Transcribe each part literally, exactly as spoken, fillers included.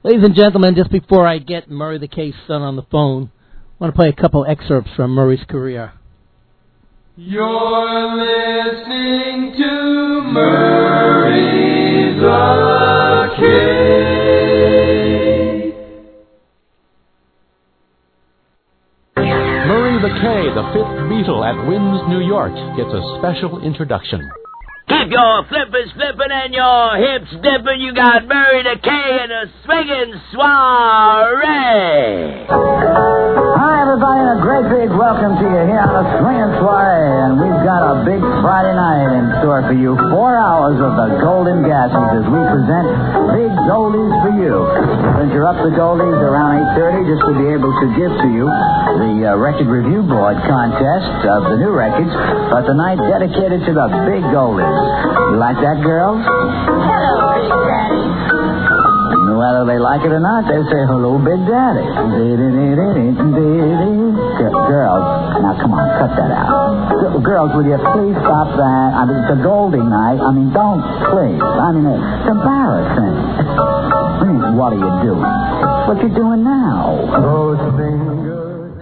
Ladies and gentlemen, just before I get Murray the K's son on the phone, I want to play a couple excerpts from Murray's career. You're listening to Murray the K. Murray the K, the fifth Beatle at Winds, New York, gets a special introduction. Keep your flippers flipping and your hips dipping. You got Murray the K and a swinging soiree. Hi, everybody, and a great big welcome to you here on a swinging soiree. And we've got a big Friday night in store for you. Four hours of the Golden Gases as we present Big Goldies for you. We'll interrupt the Goldies around eight thirty just to be able to give to you the uh, Record Review Board contest of the new records. But the night dedicated to the Big Goldies. You like that, girls? Hello, Big Daddy. Whether they like it or not, they say, hello, Big Daddy. Girls, now come on, cut that out. G- girls, will you please stop that? I mean, it's a Goldie night. I mean, don't, please. I mean, it's embarrassing. I mean, what are you doing? What you doing now? Those fingers.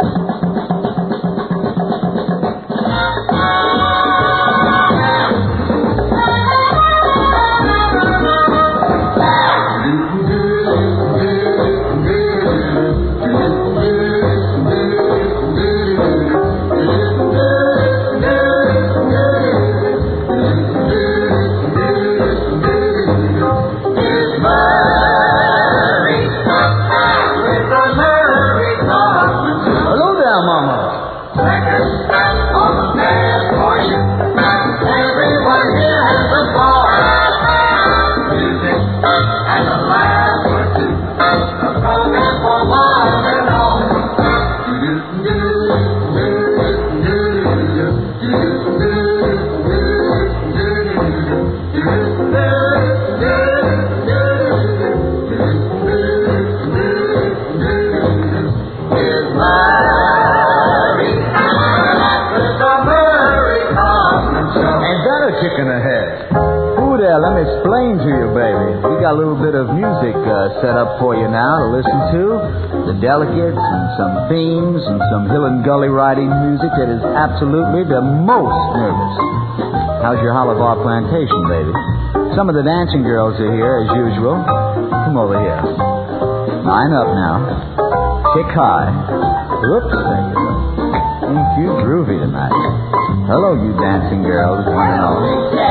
Let me explain to you, baby. We got a little bit of music uh, set up for you now to listen to. The Delegates and some themes and some Hill and Gully riding music that is absolutely the most nervous. How's your Hollow Bar Plantation, baby? Some of the dancing girls are here, as usual. Come over here. Line up now. Kick high. Whoops, there you go. Ain't you groovy tonight? Hello, you dancing girls. One and all.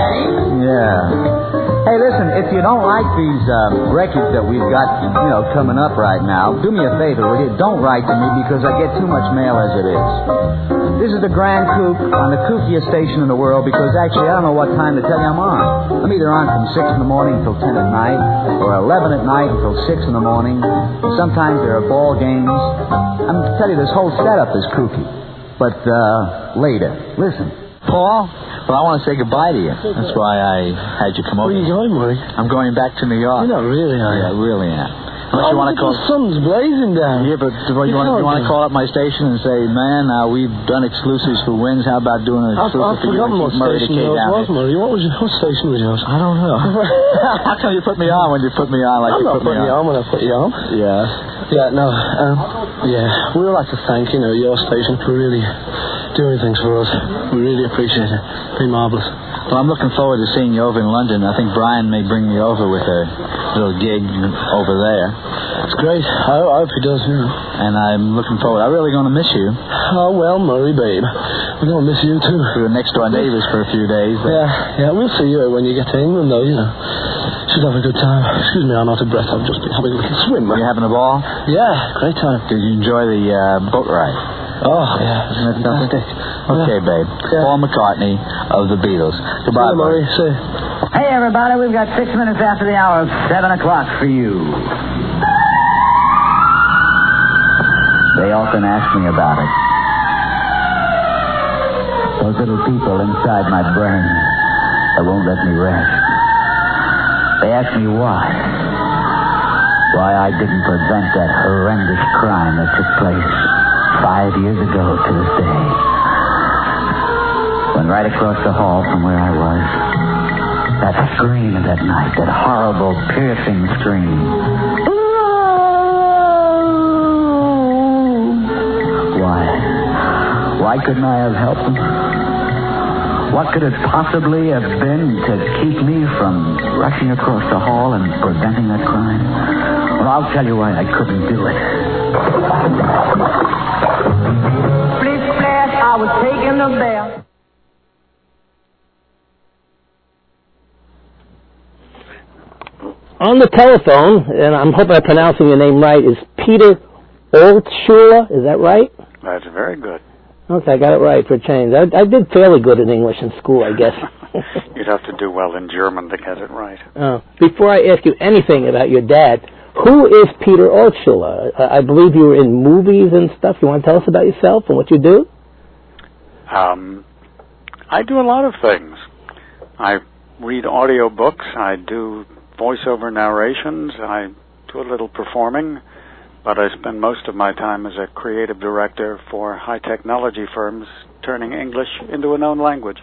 Yeah. Hey, listen, if you don't like these uh, records that we've got, you know, coming up right now, do me a favor, will you? Don't write to me because I get too much mail as it is. This is the Grand Kook on the kookiest station in the world because actually I don't know what time to tell you I'm on. I'm either on from six in the morning until ten at night or eleven at night until six in the morning. And sometimes there are ball games. I'm going to tell you this whole setup is kooky. But uh, later. Listen. Paul? Well, I want to say goodbye to you. That's why I had you come over. Where are you going, Murray? I'm going back to New York. You're not really, are you? Yeah, I really am. Unless oh, you want to call... the sun's blazing down. Yeah, but well, you, want, you want to call up my station and say, man, uh, we've done exclusives for Winds. How about doing an exclusive I've, I've for you? forgotten what station yours was, Murray. What, was your, what station was yours? I don't know. How come you put me on when you put me on like I'm you not put me putting you on? on when I put you on. Yeah. Yeah, no. Um, yeah, we would like to thank, you know, your station for really doing things for us. We really appreciate it. Pretty marvellous. Well, I'm looking forward to seeing you over in London. I think Brian may bring me over with a little gig over there. It's great. I, I hope he does, you know. And I'm looking forward. I'm really going to miss you. Oh, well, Murray, babe. We're going to miss you, too. We were next door neighbors for a few days. But... Yeah, yeah, we'll see you when you get to England, though, you know. Should have a good time. Excuse me, I'm out of breath. I've just been having a little swim. Are you having a ball? Yeah, great time. Did you enjoy the uh, boat ride? Oh, yeah. Isn't that fantastic? Okay, yeah. babe. Yeah. Paul McCartney of the Beatles. Goodbye, Murray. See you. Hey, everybody, we've got six minutes after the hour of seven o'clock for you. They often ask me about it. Those little people inside my brain that won't let me rest. They ask me why. Why I didn't prevent that horrendous crime that took place five years ago to this day. When right across the hall from where I was, that scream of that night, that horrible, piercing scream. couldn't I have helped them? What could it possibly have been to keep me from rushing across the hall and preventing that crime? Well, I'll tell you why I couldn't do it. Split splash, I was taking a bath. On the telephone, and I'm hoping I'm pronouncing your name right, is Peter Altshuler. Is that right? That's very good. Okay, I got it right for a change. I, I did fairly good in English in school, I guess. You'd have to do well in German to get it right. Uh, before I ask you anything about your dad, who is Peter Altshuler? I, I believe you were in movies and stuff. You want to tell us about yourself and what you do? Um, I do a lot of things. I read audio books. I do voiceover narrations. I do a little performing. But I spend most of my time as a creative director for high technology firms, turning English into a known language.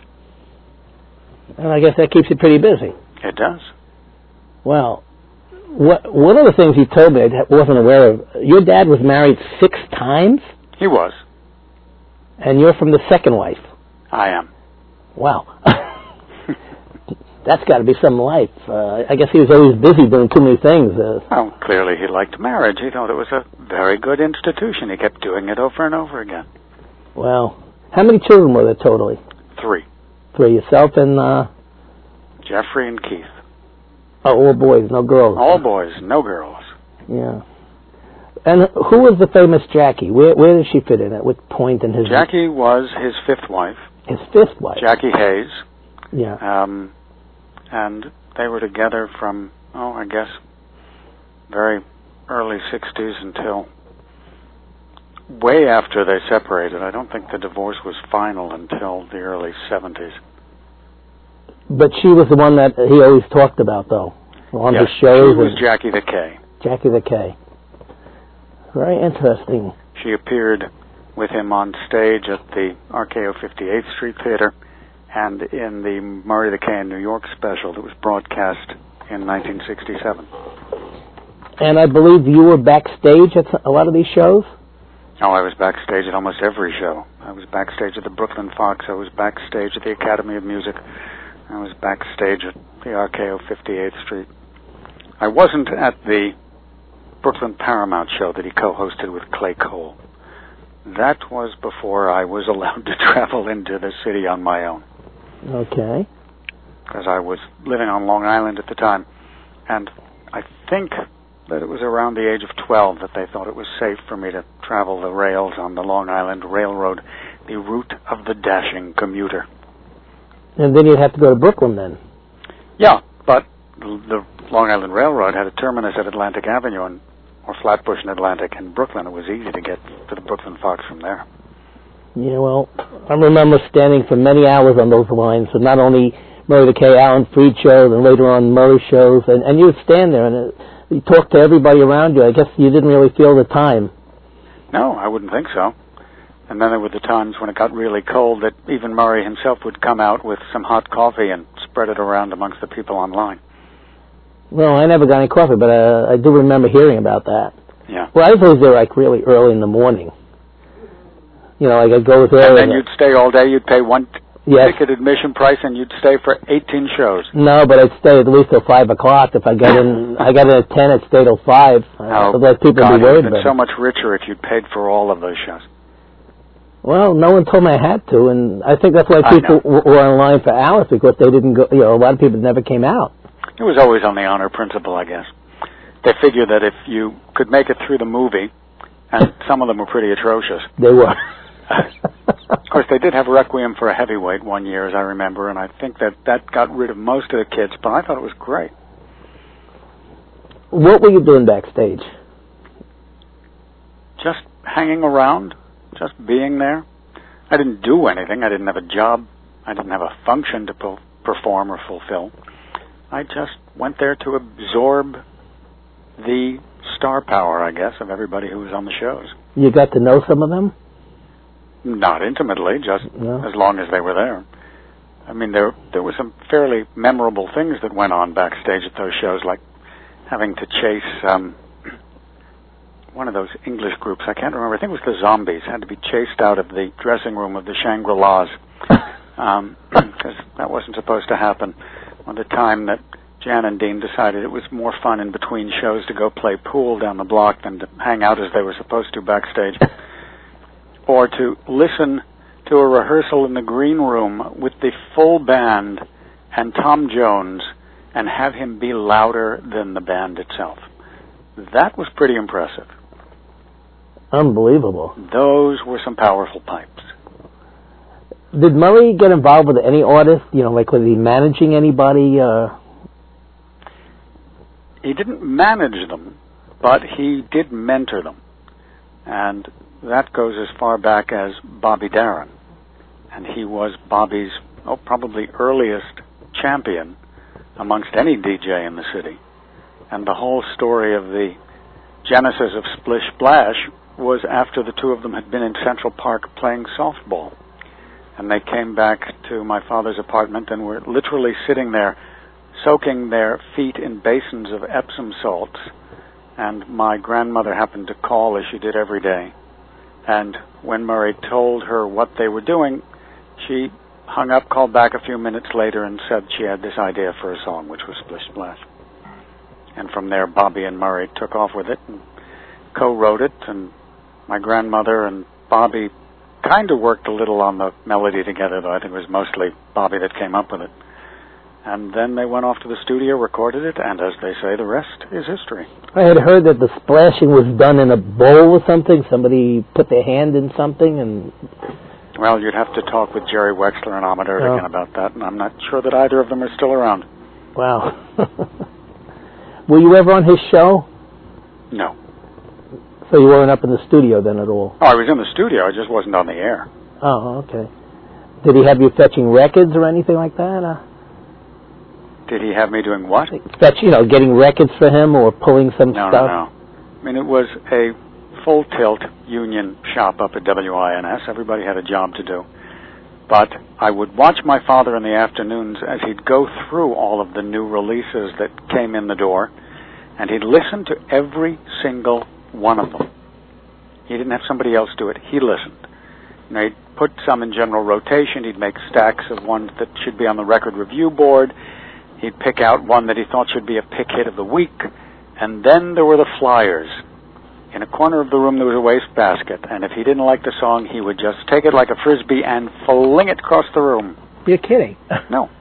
And I guess that keeps you pretty busy. It does. Well, what, one of the things you told me I wasn't aware of, your dad was married six times? He was. And you're from the second wife? I am. Wow. That's got to be some life. Uh, I guess he was always busy doing too many things. Uh, well, clearly he liked marriage. He thought it was a very good institution. He kept doing it over and over again. Well, how many children were there totally? Three. Three, yourself and... Uh... Jeffrey and Keith. Oh, all boys, no girls. All boys, no girls. Yeah. And who was the famous Jackie? Where where did she fit in? At what point in his... Jackie was his fifth wife. His fifth wife? Jackie Hayes. Yeah. Um... And they were together from, oh, I guess, very early sixties until way after they separated. I don't think the divorce was final until the early seventies. But she was the one that he always talked about, though, on yes, his shows. She was Jackie the K. Jackie the K. Very interesting. She appeared with him on stage at the R K O fifty-eighth Street Theater and in the Murray the K in New York special that was broadcast in nineteen sixty-seven. And I believe you were backstage at a lot of these shows? Oh, I was backstage at almost every show. I was backstage at the Brooklyn Fox. I was backstage at the Academy of Music. I was backstage at the R K O fifty-eighth Street. I wasn't at the Brooklyn Paramount show that he co-hosted with Clay Cole. That was before I was allowed to travel into the city on my own. Okay. Because I was living on Long Island at the time. And I think that it was around the age of twelve that they thought it was safe for me to travel the rails on the Long Island Railroad, the route of the dashing commuter. And then you'd have to go to Brooklyn then? Yeah, but the Long Island Railroad had a terminus at Atlantic Avenue and or Flatbush and Atlantic and Brooklyn. It was easy to get to the Brooklyn Fox from there. Yeah, well, I remember standing for many hours on those lines, so not only Murray the K. Alan Freed shows and later on Murray shows, and, and you would stand there and it, you talked to everybody around you. I guess you didn't really feel the time. No, I wouldn't think so. And then there were the times when it got really cold that even Murray himself would come out with some hot coffee and spread it around amongst the people online. Well, I never got any coffee, but uh, I do remember hearing about that. Yeah. Well, I was always there like really early in the morning. You know, like I'd go there. And then and you'd stay all day. You'd pay one t- yes. ticket admission price, and you'd stay for eighteen shows. No, but I'd stay at least till five o'clock. If I got in, I got in at ten. I'd stay till five. Oh, Otherwise, people God, would be worried you'd about been so it. much richer if you'd paid for all of those shows. Well, no one told me I had to, and I think that's why people w- were in line for hours, because they didn't go. You know, a lot of people never came out. It was always on the honor principle, I guess. They figured that if you could make it through the movie, and some of them were pretty atrocious. They were. Of course, they did have Requiem for a Heavyweight one year, as I remember, and I think that that got rid of most of the kids, but I thought it was great. What were you doing backstage? Just hanging around, just being there. I didn't do anything. I didn't have a job. I didn't have a function to po- perform or fulfill. I just went there to absorb the star power, I guess, of everybody who was on the shows. You got to know some of them? Not intimately, just no. as long as they were there. I mean, there there were some fairly memorable things that went on backstage at those shows, like having to chase um, one of those English groups. I can't remember. I think it was the Zombies. Had to be chased out of the dressing room of the Shangri-Las um, because that wasn't supposed to happen. On the time that Jan and Dean decided it was more fun in between shows to go play pool down the block than to hang out as they were supposed to backstage, or to listen to a rehearsal in the green room with the full band and Tom Jones and have him be louder than the band itself. That was pretty impressive. Unbelievable. Those were some powerful pipes. Did Murray get involved with any artist? You know, like was he managing anybody? Uh... He didn't manage them, but he did mentor them. And that goes as far back as Bobby Darin. And he was Bobby's, oh, probably earliest champion amongst any D J in the city. And the whole story of the genesis of Splish Splash was after the two of them had been in Central Park playing softball. And they came back to my father's apartment and were literally sitting there soaking their feet in basins of Epsom salts. And my grandmother happened to call, as she did every day. And when Murray told her what they were doing, she hung up, called back a few minutes later, and said she had this idea for a song, which was Splish Splash. And from there, Bobby and Murray took off with it and co-wrote it, and my grandmother and Bobby kind of worked a little on the melody together, though I think it was mostly Bobby that came up with it. And then they went off to the studio, recorded it, and as they say, the rest is history. I had heard that the splashing was done in a bowl or something. Somebody put their hand in something and... Well, you'd have to talk with Jerry Wexler and Ahmet Ertegun oh. about that, and I'm not sure that either of them are still around. Wow. Were you ever on his show? No. So you weren't up in the studio then at all? Oh, I was in the studio. I just wasn't on the air. Oh, okay. Did he have you fetching records or anything like that? Uh, Did he have me doing what? Fetch, you know, getting records for him or pulling some no, stuff? No, no, I mean, it was a full-tilt union shop up at W I N S. Everybody had a job to do. But I would watch my father in the afternoons as he'd go through all of the new releases that came in the door, and he'd listen to every single one of them. He didn't have somebody else do it. He listened. You know, he'd put some in general rotation. He'd make stacks of ones that should be on the record review board. He'd pick out one that he thought should be a pick hit of the week. And then there were the flyers. In a corner of the room there was a wastebasket, and if he didn't like the song, he would just take it like a frisbee and fling it across the room. You're kidding. No.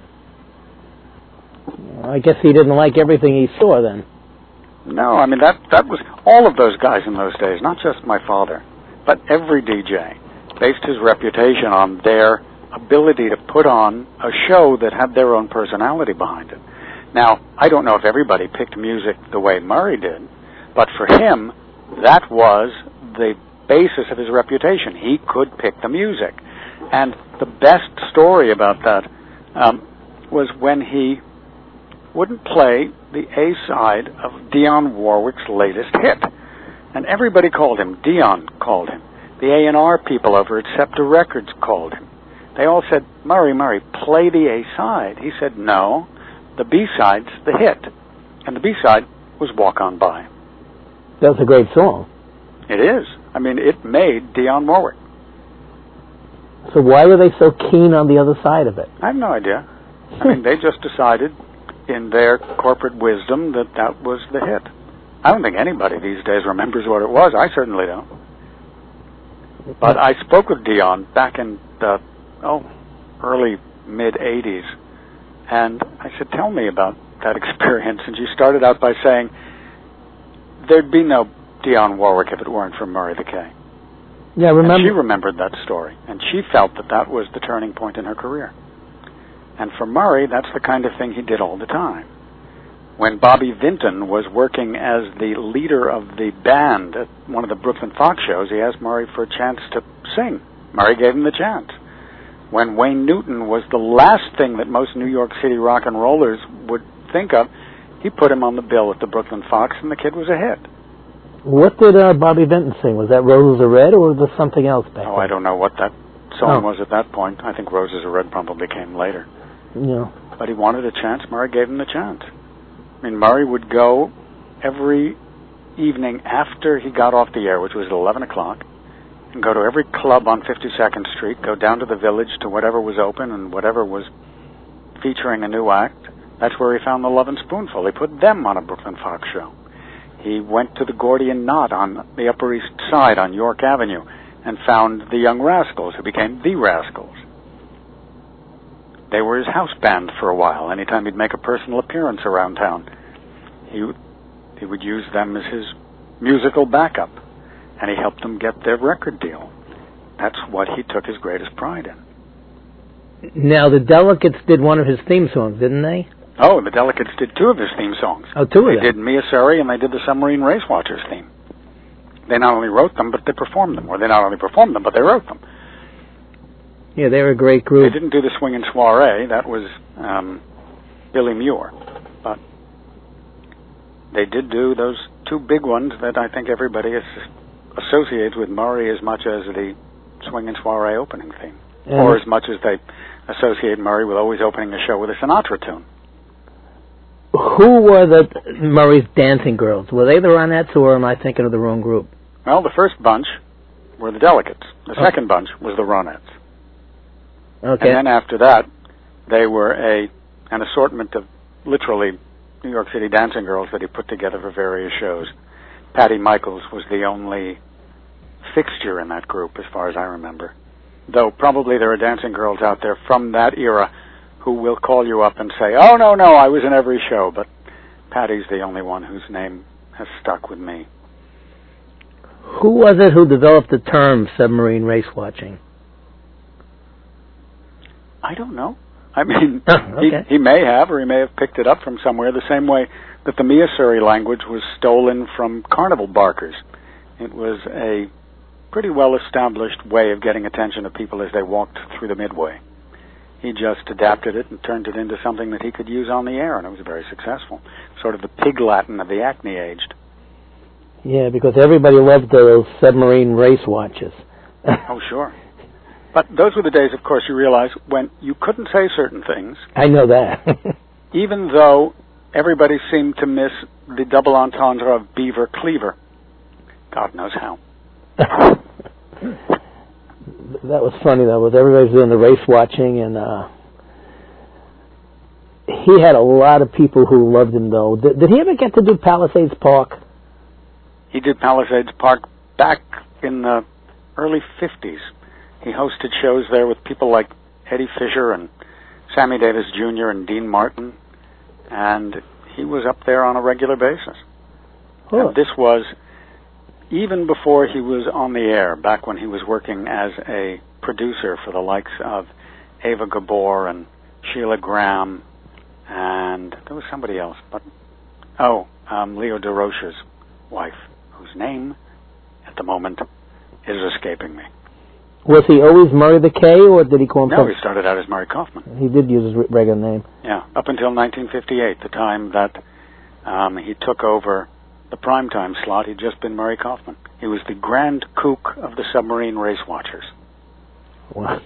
Well, I guess he didn't like everything he saw then. No, I mean, that, that was all of those guys in those days, not just my father, but every D J based his reputation on their ability to put on a show that had their own personality behind it. Now, I don't know if everybody picked music the way Murray did, but for him, that was the basis of his reputation. He could pick the music. And the best story about that um, was when he wouldn't play the A-side of Dionne Warwick's latest hit. And everybody called him. Dion called him. The A and R people over at Scepter Records called him. They all said, Murray, Murray, play the A-side. He said, no, the B-side's the hit. And the B-side was Walk On By. That's a great song. It is. I mean, it made Dionne Warwick. So why were they so keen on the other side of it? I have no idea. I mean, they just decided in their corporate wisdom that that was the hit. I don't think anybody these days remembers what it was. I certainly don't. But I spoke with Dionne back in the, oh, early, mid-eighties, and I said, tell me about that experience. And she started out by saying, there'd be no Dionne Warwick if it weren't for Murray the K. Yeah, remember. And she remembered that story, and she felt that that was the turning point in her career. And for Murray, that's the kind of thing he did all the time. When Bobby Vinton was working as the leader of the band at one of the Brooklyn Fox shows, he asked Murray for a chance to sing. Murray gave him the chance. When Wayne Newton was the last thing that most New York City rock and rollers would think of, he put him on the bill at the Brooklyn Fox, and the kid was a hit. What did uh, Bobby Vinton sing? Was that Roses Are Red, or was there something else back Oh, then? I don't know what that song oh. was at that point. I think Roses Are Red probably came later. Yeah. But he wanted a chance. Murray gave him the chance. I mean, Murray would go every evening after he got off the air, which was at eleven o'clock, and go to every club on fifty-second Street, go down to the Village to whatever was open and whatever was featuring a new act. That's where he found the Love and Spoonful. He put them on a Brooklyn Fox show. He went to the Gordian Knot on the Upper East Side on York Avenue and found the Young Rascals, who became the Rascals. They were his house band for a while. Anytime he'd make a personal appearance around town, he, he would use them as his musical backup, and he helped them get their record deal. That's what he took his greatest pride in. Now, the Delegates did one of his theme songs, didn't they? Oh, the Delegates did two of his theme songs. Oh, two of they them. They did Mia Suri and they did the Submarine Race Watchers theme. They not only wrote them, but they performed them. Or they not only performed them, but they wrote them. Yeah, they were a great group. They didn't do the Swingin' Soiree. That was um, Billy Muir. But they did do those two big ones that I think everybody is, associates with Murray as much as the Swingin' Soiree opening theme. And or as much as they associate Murray with always opening a show with a Sinatra tune. Who were the Murray's dancing girls? Were they the Ronettes, or am I thinking of the wrong group? Well, the first bunch were the Delegates. The oh. second bunch was the Ronettes. Okay. And then after that, they were a an assortment of literally New York City dancing girls that he put together for various shows. Patty Michaels was the only fixture in that group, as far as I remember. Though probably there are dancing girls out there from that era who will call you up and say, oh, no, no, I was in every show, but Patty's the only one whose name has stuck with me. Who was it who developed the term submarine race watching? I don't know. I mean, oh, okay. he, he may have, or he may have picked it up from somewhere, the same way that the Mia Suri language was stolen from carnival barkers. It was a pretty well-established way of getting attention of people as they walked through the Midway. He just adapted it and turned it into something that he could use on the air, and it was very successful. Sort of the pig Latin of the acne-aged. Yeah, because everybody loved those submarine race watches. Oh, sure. But those were the days, of course, you realize, when you couldn't say certain things. I know that. Even though everybody seemed to miss the double entendre of Beaver Cleaver. God knows how. That was funny, though, with everybody doing the race watching, and uh, he had a lot of people who loved him, though. Did, did he ever get to do Palisades Park? He did Palisades Park back in the early fifties. He hosted shows there with people like Eddie Fisher and Sammy Davis Junior and Dean Martin, and he was up there on a regular basis. Oh. And this was even before he was on the air, back when he was working as a producer for the likes of Ava Gabor and Sheila Graham, and there was somebody else, but oh, um, Leo DeRoche's wife, whose name at the moment is escaping me. Was he always Murray the K, or did he call himself? No, he started out as Murray Kaufman. He did use his regular name. Yeah, up until nineteen fifty-eight, the time that um, he took over the primetime slot. He'd just been Murray Kaufman. He was the Grand Kook of the submarine race watchers. Wow.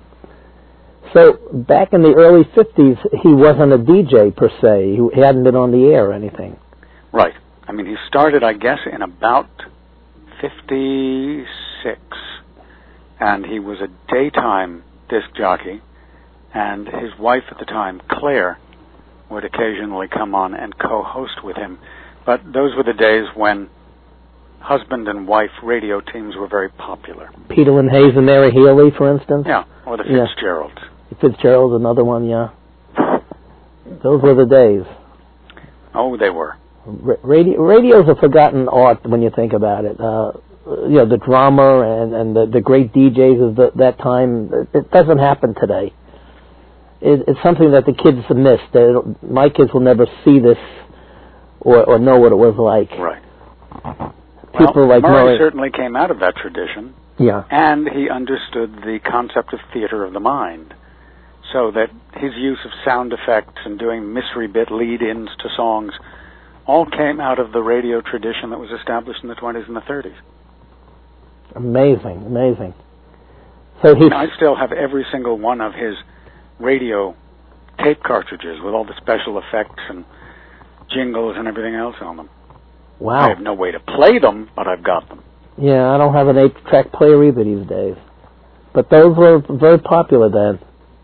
So back in the early fifties, he wasn't a D J per se. He hadn't been on the air or anything. Right. I mean, he started, I guess, in about fifty-six. And he was a daytime disc jockey, and his wife at the time, Claire, would occasionally come on and co-host with him. But those were the days when husband and wife radio teams were very popular. Peter Lynn Hayes and Mary Healy, for instance? Yeah, or the yeah. Fitzgeralds. Fitzgerald's another one, yeah. Those were the days. Oh, they were. Radio, radio's a forgotten art when you think about it. Uh, you know, the drama and, and the, the great D Js of the, that time, it doesn't happen today. It, it's something that the kids miss. They, my kids will never see this or, or know what it was like. Right. People well, like Murray Murray certainly came out of that tradition. Yeah. And he understood the concept of theater of the mind. So that his use of sound effects and doing mystery bit lead-ins to songs all came out of the radio tradition that was established in the twenties and the thirties. Amazing, amazing. So he. I still have every single one of his radio tape cartridges with all the special effects and jingles and everything else on them. Wow. I have no way to play them, but I've got them. Yeah, I don't have an eight-track player either these days. But those were very popular then.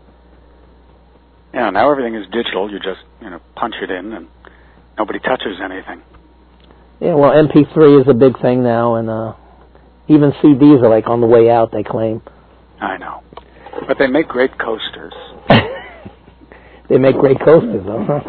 Yeah, now everything is digital. You just, you know, punch it in and nobody touches anything. Yeah, well, M P three is a big thing now, and uh, even C Ds are like on the way out, they claim. I know. But they make great coasters. They make great coasters, though, huh?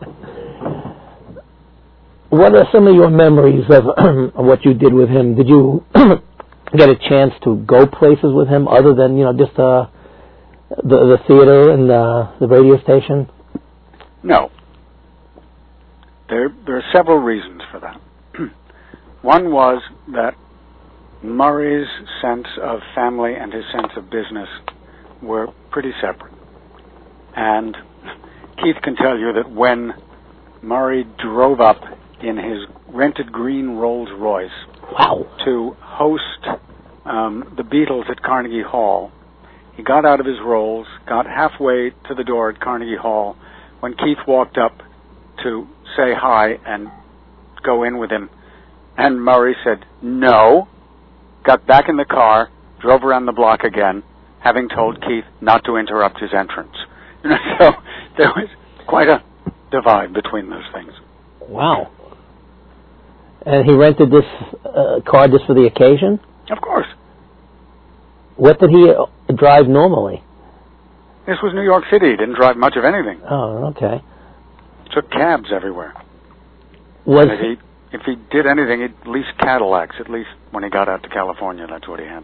What are some of your memories of, of what you did with him? Did you get a chance to go places with him other than, you know, just uh, the the theater and uh, the radio station? No. There, there are several reasons for that. One was that Murray's sense of family and his sense of business were pretty separate. And Keith can tell you that when Murray drove up in his rented green Rolls Royce wow. to host um, the Beatles at Carnegie Hall, he got out of his Rolls, got halfway to the door at Carnegie Hall when Keith walked up to say hi and go in with him. And Murray said, no, got back in the car, drove around the block again, having told Keith not to interrupt his entrance. You know, so there was quite a divide between those things. Wow. And he rented this uh, car just for the occasion? Of course. What did he uh, drive normally? This was New York City. He didn't drive much of anything. Oh, okay. Took cabs everywhere. Was and if he if he did anything, he'd lease Cadillacs. At least when he got out to California, that's what he had.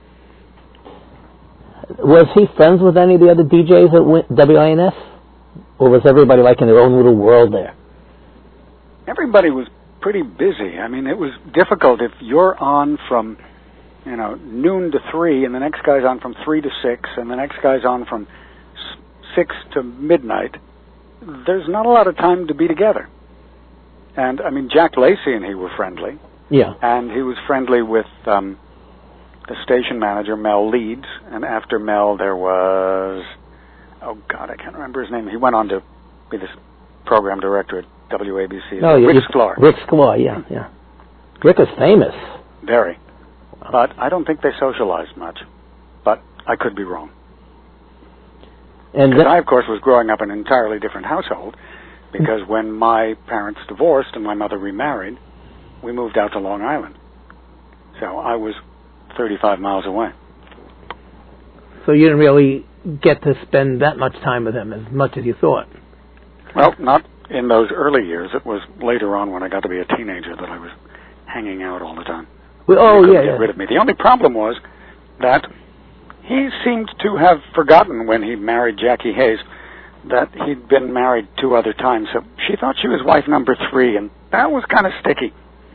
Was he friends with any of the other D Js at W I N S, or was everybody like in their own little world there? Everybody was pretty busy. I mean, it was difficult if you're on from, you know, noon to three, and the next guy's on from three to six, and the next guy's on from six to midnight. There's not a lot of time to be together. And, I mean, Jack Lacey and he were friendly. Yeah. And he was friendly with um, the station manager, Mel Leeds. And after Mel, there was, oh, God, I can't remember his name. He went on to be the program director at W A B C. No, Rick you, Sklar. Rick Sklar, yeah, yeah. Rick is famous. Very. But I don't think they socialized much. But I could be wrong. And because I, of course, was growing up in an entirely different household, because when my parents divorced and my mother remarried, we moved out to Long Island. So I was thirty-five miles away. So you didn't really get to spend that much time with him as much as you thought? Well, not in those early years. It was later on when I got to be a teenager that I was hanging out all the time. Well, oh, yeah, yeah, get yeah. rid of me. The only problem was that he seemed to have forgotten when he married Jackie Hayes that he'd been married two other times. So she thought she was wife number three, and that was kind of sticky.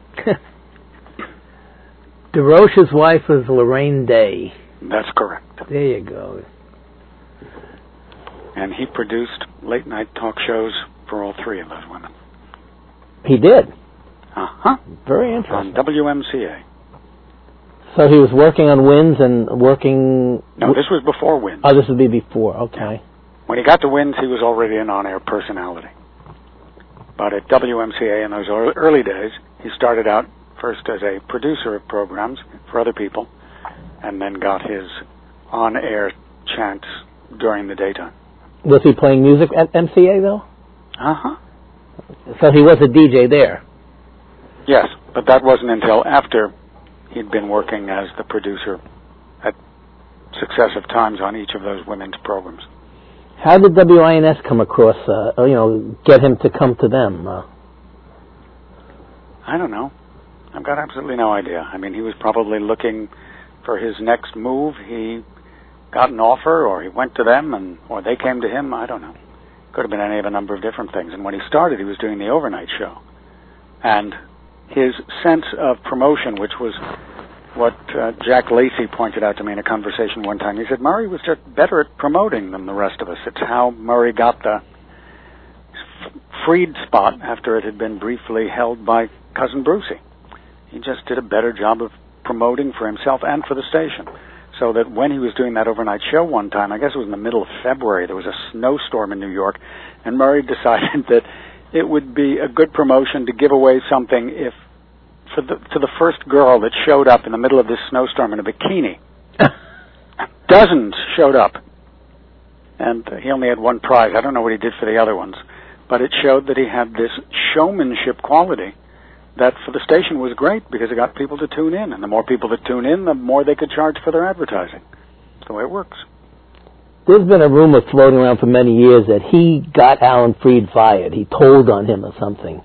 DeRoche's wife was Lorraine Day. That's correct. There you go. And he produced late-night talk shows for all three of those women. He did? Uh-huh. Very interesting. On W M C A. So he was working on Winds and working... No, this was before Winds. Oh, this would be before, okay. Yeah. When he got to Winds, he was already an on-air personality. But at W M C A in those early days, he started out first as a producer of programs for other people, and then got his on-air chance during the daytime. Was he playing music at M C A, though? Uh-huh. So he was a D J there? Yes, but that wasn't until after he'd been working as the producer at successive times on each of those women's programs. How did W I N S come across, uh, you know, get him to come to them? Uh, I don't know. I've got absolutely no idea. I mean, he was probably looking for his next move. He got an offer, or he went to them, and or they came to him. I don't know. Could have been any of a number of different things. And when he started, he was doing the overnight show. And his sense of promotion, which was what uh, Jack Lacey pointed out to me in a conversation one time. He said, Murray was just better at promoting than the rest of us. It's how Murray got the f- freed spot after it had been briefly held by Cousin Brucey. He just did a better job of promoting for himself and for the station. So that when he was doing that overnight show one time, I guess it was in the middle of February, there was a snowstorm in New York, and Murray decided that it would be a good promotion to give away something if for the, to the first girl that showed up in the middle of this snowstorm in a bikini. Dozens showed up. And uh, he only had one prize. I don't know what he did for the other ones. But it showed that he had this showmanship quality that for the station was great because it got people to tune in. And the more people that tune in, the more they could charge for their advertising. That's the way it works. There's been a rumor floating around for many years that he got Alan Freed fired. He told on him or something.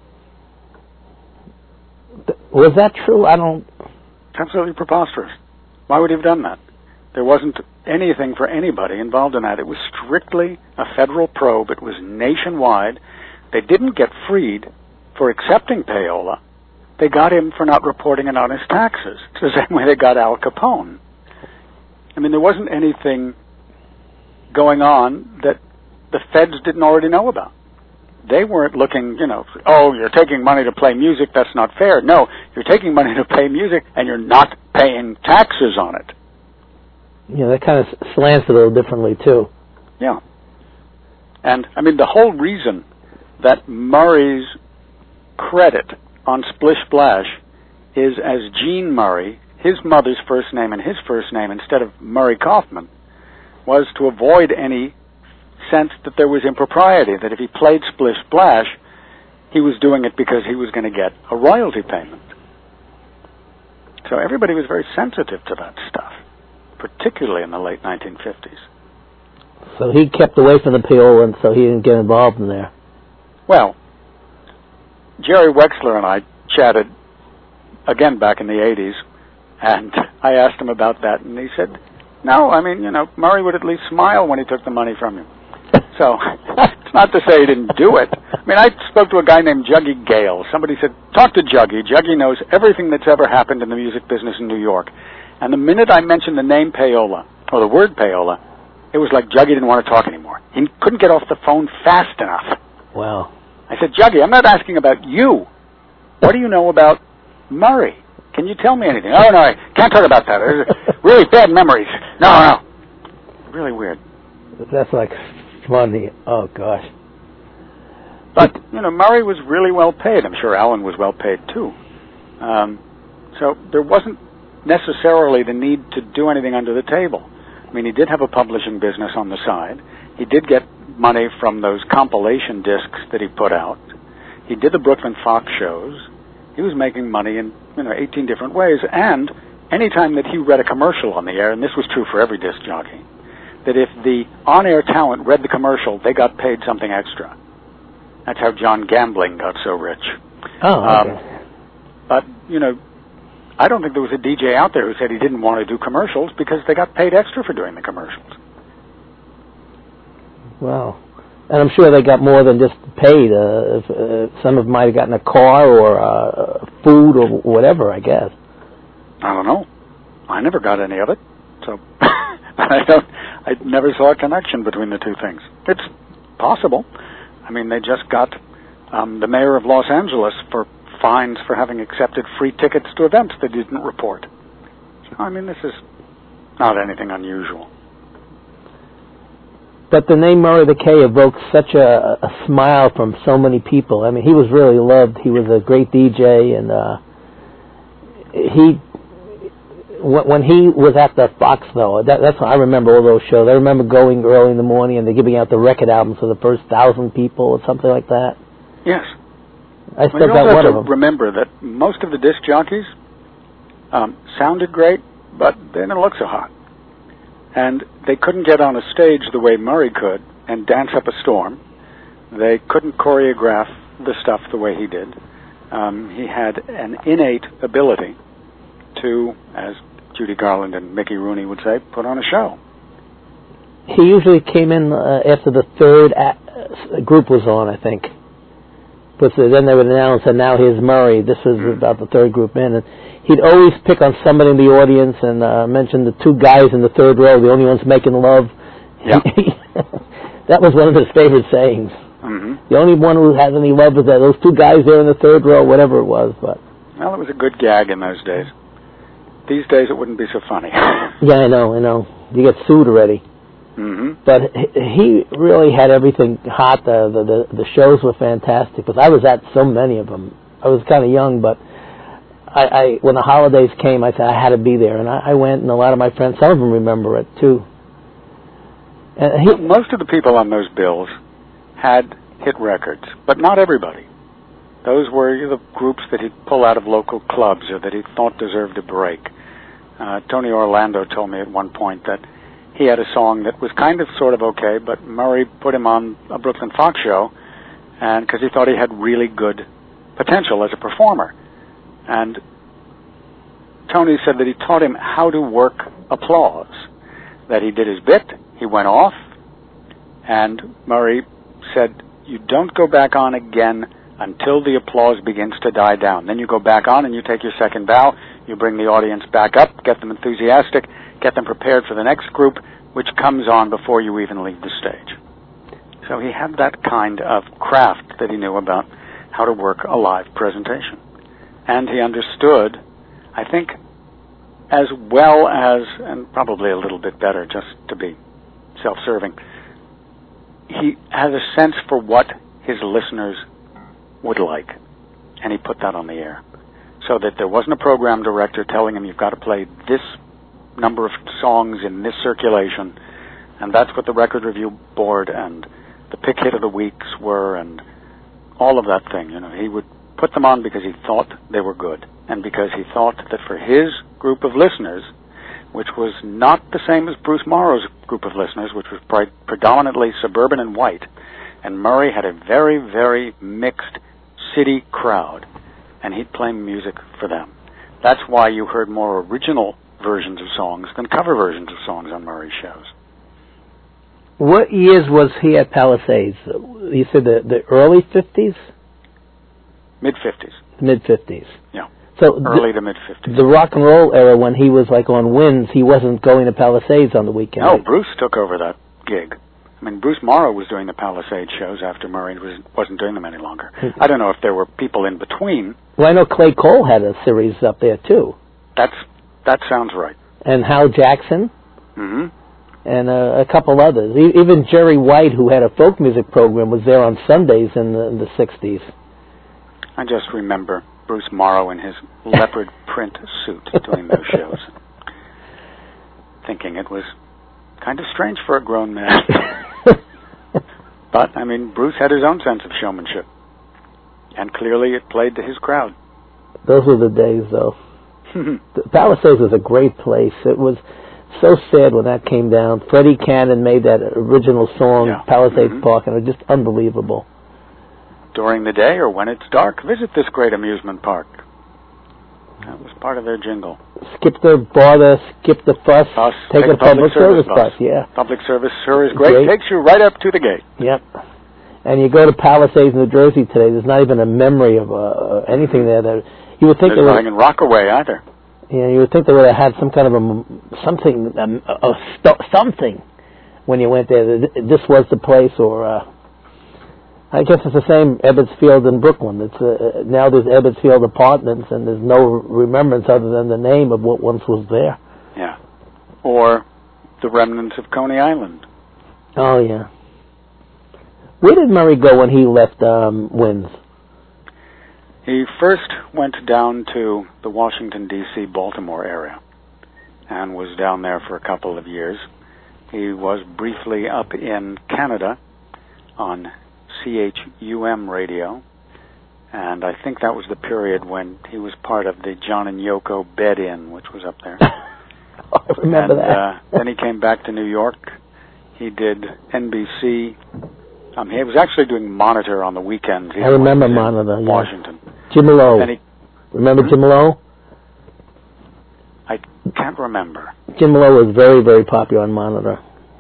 Was that true? I don't... Absolutely preposterous. Why would he have done that? There wasn't anything for anybody involved in that. It was strictly a federal probe. It was nationwide. They didn't get Freed for accepting payola. They got him for not reporting it on his taxes. It's the same way they got Al Capone. I mean, there wasn't anything going on that the feds didn't already know about. They weren't looking, you know, oh, you're taking money to play music, that's not fair. No, you're taking money to play music and you're not paying taxes on it. Yeah, that kind of slants it a little differently, too. Yeah. And, I mean, the whole reason that Murray's credit on Splish Splash is as Gene Murray, his mother's first name and his first name instead of Murray Kaufman, was to avoid any sense that there was impropriety, that if he played Splish Splash, he was doing it because he was going to get a royalty payment. So everybody was very sensitive to that stuff, particularly in the late nineteen fifties. So he kept away from the payola, and so he didn't get involved in there. Well, Jerry Wexler and I chatted again back in the eighties, and I asked him about that, and he said, no, I mean, you know, Murray would at least smile when he took the money from you. So, it's not to say he didn't do it. I mean, I spoke to a guy named Juggy Gale. Somebody said, talk to Juggy. Juggy knows everything that's ever happened in the music business in New York. And the minute I mentioned the name payola, or the word payola, it was like Juggy didn't want to talk anymore. He couldn't get off the phone fast enough. Wow. I said, Juggy, I'm not asking about you. What do you know about Murray? Can you tell me anything? Oh, no, I can't talk about that. There's really bad memories. No, no. Really weird. That's like funny. Oh, gosh. But, you know, Murray was really well paid. I'm sure Alan was well paid, too. Um, so there wasn't necessarily the need to do anything under the table. I mean, he did have a publishing business on the side. He did get money from those compilation discs that he put out. He did the Brooklyn Fox shows. He was making money in, you know, eighteen different ways. And any time that he read a commercial on the air, and this was true for every disc jockey, that if the on-air talent read the commercial, they got paid something extra. That's how John Gambling got so rich. Oh, okay. Um, but, you know, I don't think there was a D J out there who said he didn't want to do commercials because they got paid extra for doing the commercials. Wow. And I'm sure they got more than just paid. Uh, if, uh, some of them might have gotten a car or uh, food or whatever, I guess. I don't know. I never got any of it. So I don't. I never saw a connection between the two things. It's possible. I mean, they just got um, the mayor of Los Angeles for fines for having accepted free tickets to events they didn't report. So, I mean, this is not anything unusual. But the name Murray the K evoked such a, a smile from so many people. I mean, he was really loved. He was a great D J, and uh, he, when he was at the Fox, though, that, that's when I remember all those shows. I remember going early in the morning and they're giving out the record albums for the first thousand people or something like that. Yes. I still well, got one have of them. To remember that most of the disc jockeys um, sounded great, but they didn't look so hot. And they couldn't get on a stage the way Murray could and dance up a storm. They couldn't choreograph the stuff the way he did. Um, he had an innate ability to, as Judy Garland and Mickey Rooney would say, put on a show. He usually came in uh, after the third a- group was on, I think. But then they would announce, and now here's Murray. This is mm. about the third group in. And he'd always pick on somebody in the audience and uh, mention the two guys in the third row, the only ones making love. Yeah. That was one of his favorite sayings. Mm-hmm. The only one who has any love is that those two guys there in the third row, whatever it was. But well, it was a good gag in those days. These days it wouldn't be so funny. Yeah, I know, I know. You get sued already. Mm-hmm. But he really had everything hot. The, the the the shows were fantastic. Because I was at so many of them. I was kind of young, but I, I when the holidays came, I said I had to be there, and I, I went, and a lot of my friends, some of them remember it too. And he, Most of the people on those bills had hit records, but not everybody. Those were the groups that he'd pull out of local clubs or that he thought deserved a break. Uh, Tony Orlando told me at one point that he had a song that was kind of sort of okay, but Murray put him on a Brooklyn Fox show and because he thought he had really good potential as a performer. And Tony said that he taught him how to work applause, that he did his bit, he went off, and Murray said, you don't go back on again until the applause begins to die down. Then you go back on and you take your second bow, you bring the audience back up, get them enthusiastic, get them prepared for the next group, which comes on before you even leave the stage. So he had that kind of craft that he knew about how to work a live presentation. And he understood, I think, as well as, and probably a little bit better, just to be self-serving, he has a sense for what his listeners would like, and he put that on the air. So that there wasn't a program director telling him you've got to play this number of songs in this circulation, and that's what the record review board and the pick hit of the weeks were, and all of that thing. You know, he would put them on because he thought they were good, and because he thought that for his group of listeners, which was not the same as Bruce Morrow's group of listeners, which was pre- predominantly suburban and white, and Murray had a very, very mixed city crowd, and he'd play music for them. That's why you heard more original versions of songs than cover versions of songs on Murray's shows. What years was he at Palisades? You said the, the early fifties? Mid-fifties. Mid-fifties. Yeah. So early the, to mid-fifties. The rock and roll era, when he was like on Winds, he wasn't going to Palisades on the weekend. No, right? Bruce took over that gig. I mean, Bruce Morrow was doing the Palisade shows after Murray was, wasn't doing them any longer. I don't know if there were people in between. Well, I know Clay Cole had a series up there, too. That's That sounds right. And Hal Jackson. Mm-hmm. And uh, a couple others. E- even Jerry White, who had a folk music program, was there on Sundays in the, in the sixties. I just remember Bruce Morrow in his leopard print suit doing those shows, thinking it was kind of strange for a grown man. But, I mean, Bruce had his own sense of showmanship, and clearly it played to his crowd. Those were the days, though. The Palisades was a great place. It was so sad when that came down. Freddie Cannon made that original song, yeah. Palisades mm-hmm. Park, and it was just unbelievable. During the day or when it's dark, visit this great amusement park. That was part of their jingle. Skip the bother, skip the fuss, Bus, take, take a, a public, public service, service bus. bus. Yeah. Public service, sir, is great. great. Takes you right up to the gate. Yep. And you go to Palisades, New Jersey today, there's not even a memory of uh, anything there. That you would think There's they nothing in Rockaway either. Yeah, you would think they would have had some kind of a something, um, a, a st- something when you went there. This was the place, or uh, I guess it's the same Ebbets Field in Brooklyn. It's uh, now there's Ebbets Field Apartments, and there's no remembrance other than the name of what once was there. Yeah, or the remnants of Coney Island. Oh yeah. Where did Murray go when he left um, Winds? He first went down to the Washington, D C, Baltimore area and was down there for a couple of years. He was briefly up in Canada on C H U M radio, and I think that was the period when he was part of the John and Yoko Bed-In, which was up there. Oh, I remember and, that. uh, then he came back to New York. He did N B C. Um, he was actually doing Monitor on the weekends. He I remember Monitor, yeah. Washington. Jim Lowe. Then he, remember Jim Lowe? I can't remember. Jim Lowe was very, very popular on Monitor.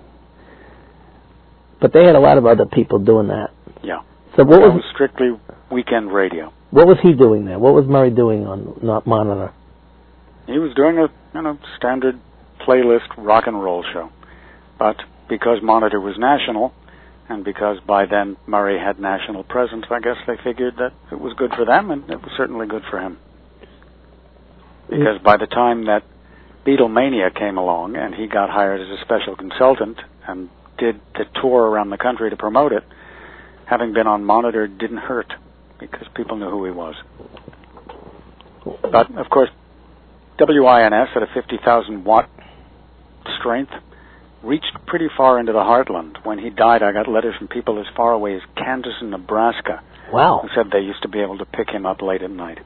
But they had a lot of other people doing that. Yeah. So what that was, was strictly weekend radio. What was he doing there? What was Murray doing on not Monitor? He was doing a you know standard playlist rock and roll show. But because Monitor was national, and because by then Murray had national presence, I guess they figured that it was good for them, and it was certainly good for him. Because by the time that Beatlemania came along, and he got hired as a special consultant and did the tour around the country to promote it, having been on Monitor didn't hurt, because people knew who he was. But, of course, W I N S at a fifty thousand watt strength reached pretty far into the heartland. When he died, I got letters from people as far away as Kansas and Nebraska. Wow. Who said they used to be able to pick him up late at night.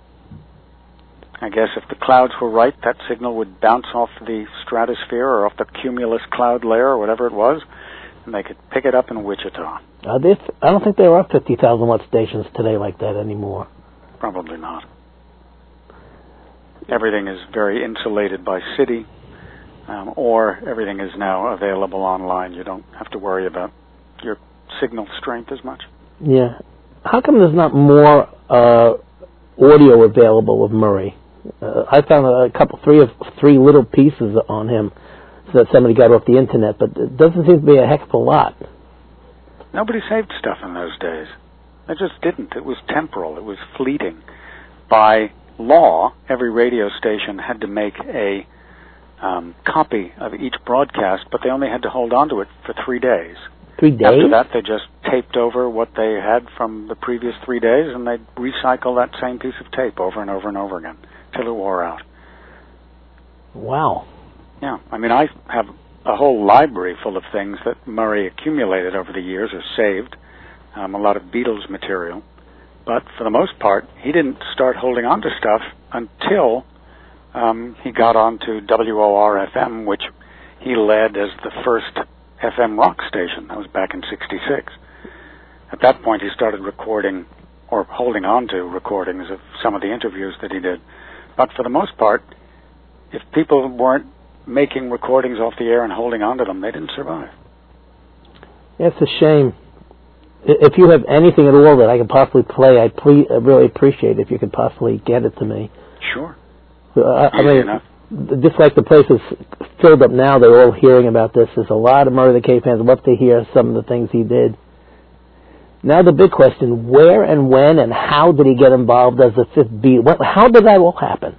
I guess if the clouds were right, that signal would bounce off the stratosphere or off the cumulus cloud layer or whatever it was, and they could pick it up in Wichita. Uh, this, I don't think there are fifty thousand watt stations today like that anymore. Probably not. Everything is very insulated by city, um, or everything is now available online. You don't have to worry about your signal strength as much. Yeah. How come there's not more uh, audio available of Murray? Uh, I found a couple, three of three little pieces on him that somebody got off the internet, but it doesn't seem to be a heck of a lot. Nobody saved stuff in those days. They just didn't. It was temporal. It was fleeting. By law, every radio station had to make a um, copy of each broadcast, but they only had to hold on to it for three days. Three days? After that, they just taped over what they had from the previous three days, and they'd recycle that same piece of tape over and over and over again till it wore out. Wow. Yeah. I mean, I have a whole library full of things that Murray accumulated over the years or saved, um, a lot of Beatles material. But for the most part, he didn't start holding on to stuff until um, he got on to W O R F M, which he led as the first F M rock station. That was back in sixty-six. At that point, he started recording or holding on to recordings of some of the interviews that he did. But for the most part, if people weren't making recordings off the air and holding on to them, they didn't survive. It's a shame. If you have anything at all that I could possibly play, I'd ple- I'd really appreciate it if you could possibly get it to me. Sure. Uh, I, I mean, enough. Just like the place is filled up now, they're all hearing about this. There's a lot of Murray the K fans love to hear some of the things he did. Now the big question, where and when and how did he get involved as the fifth Beatle? How did that all happen?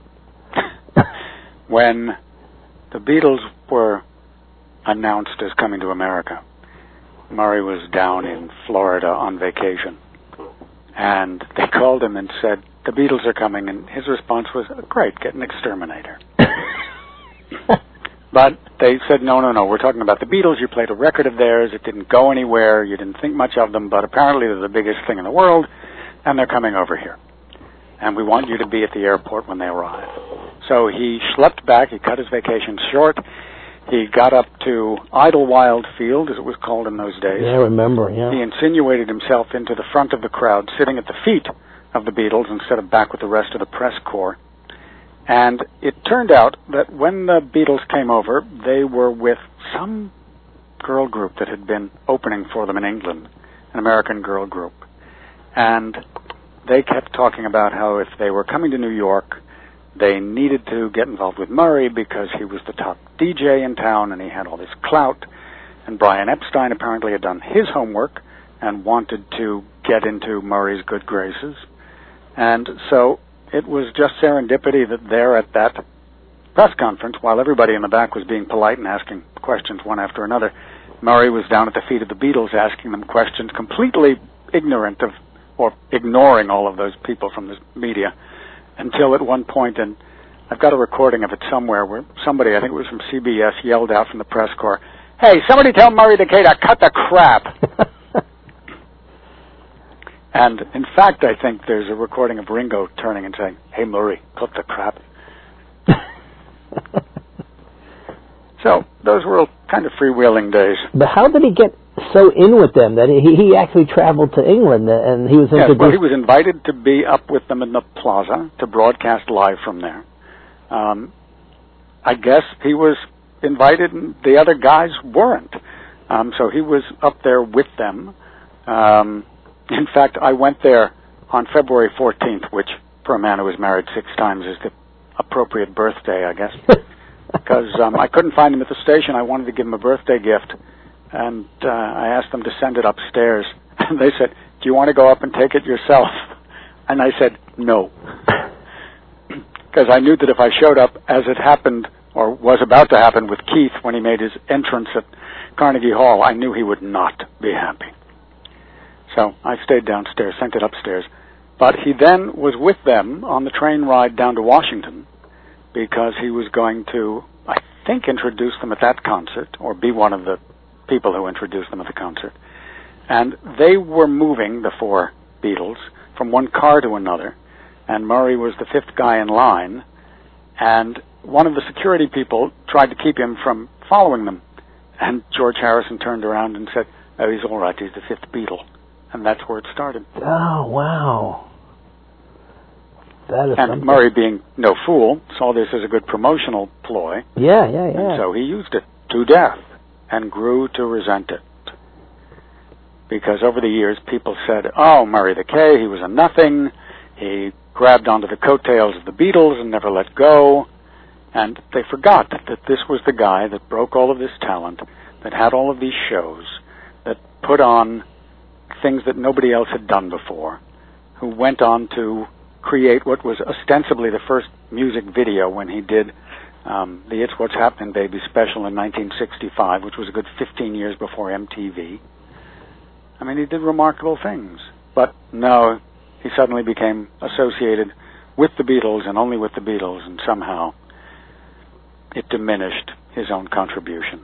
When the Beatles were announced as coming to America, Murray was down in Florida on vacation. And they called him and said, the Beatles are coming. And his response was, great, get an exterminator. But they said, no, no, no, we're talking about the Beatles. You played a record of theirs. It didn't go anywhere. You didn't think much of them. But apparently they're the biggest thing in the world. And they're coming over here. And we want you to be at the airport when they arrive. So he schlepped back. He cut his vacation short. He got up to Idlewild Field, as it was called in those days. Yeah, I remember, yeah. He insinuated himself into the front of the crowd, sitting at the feet of the Beatles instead of back with the rest of the press corps. And it turned out that when the Beatles came over, they were with some girl group that had been opening for them in England, an American girl group. And they kept talking about how if they were coming to New York, they needed to get involved with Murray because he was the top D J in town and he had all this clout. And Brian Epstein apparently had done his homework and wanted to get into Murray's good graces. And so it was just serendipity that there at that press conference, while everybody in the back was being polite and asking questions one after another, Murray was down at the feet of the Beatles asking them questions, completely ignorant of or ignoring all of those people from the media. Until at one point, and I've got a recording of it somewhere, where somebody, I think it was from C B S, yelled out from the press corps, hey, somebody tell Murray the K to cut the crap. And in fact, I think there's a recording of Ringo turning and saying, hey, Murray, cut the crap. So those were kind of freewheeling days. But how did he get so in with them that he, he actually traveled to England and he was yes, introduced? Well, he was invited to be up with them in the plaza to broadcast live from there. Um, I guess he was invited and the other guys weren't. Um, so he was up there with them. Um, in fact, I went there on February fourteenth, which for a man who was married six times is the appropriate birthday, I guess. Because um, I couldn't find him at the station. I wanted to give him a birthday gift. And uh, I asked them to send it upstairs. And they said, do you want to go up and take it yourself? And I said, no. Because I knew that if I showed up as it happened, or was about to happen with Keith when he made his entrance at Carnegie Hall, I knew he would not be happy. So I stayed downstairs, sent it upstairs. But he then was with them on the train ride down to Washington because he was going to, I think, introduce them at that concert, or be one of the people who introduced them at the concert. And they were moving, the four Beatles, from one car to another, and Murray was the fifth guy in line, and one of the security people tried to keep him from following them. And George Harrison turned around and said, "Oh, he's all right, he's the fifth Beatle." And that's where it started. Oh, wow. That is and something. Murray, being no fool, saw this as a good promotional ploy. Yeah, yeah, yeah. And so he used it to death and grew to resent it. Because over the years, people said, "Oh, Murray the K, he was a nothing. He grabbed onto the coattails of the Beatles and never let go." And they forgot that this was the guy that broke all of this talent, that had all of these shows, that put on things that nobody else had done before, who went on to create what was ostensibly the first music video when he did um, the It's What's Happening Baby special in nineteen sixty-five, which was a good fifteen years before M T V. I mean, he did remarkable things. But no, he suddenly became associated with the Beatles and only with the Beatles, and somehow it diminished his own contributions.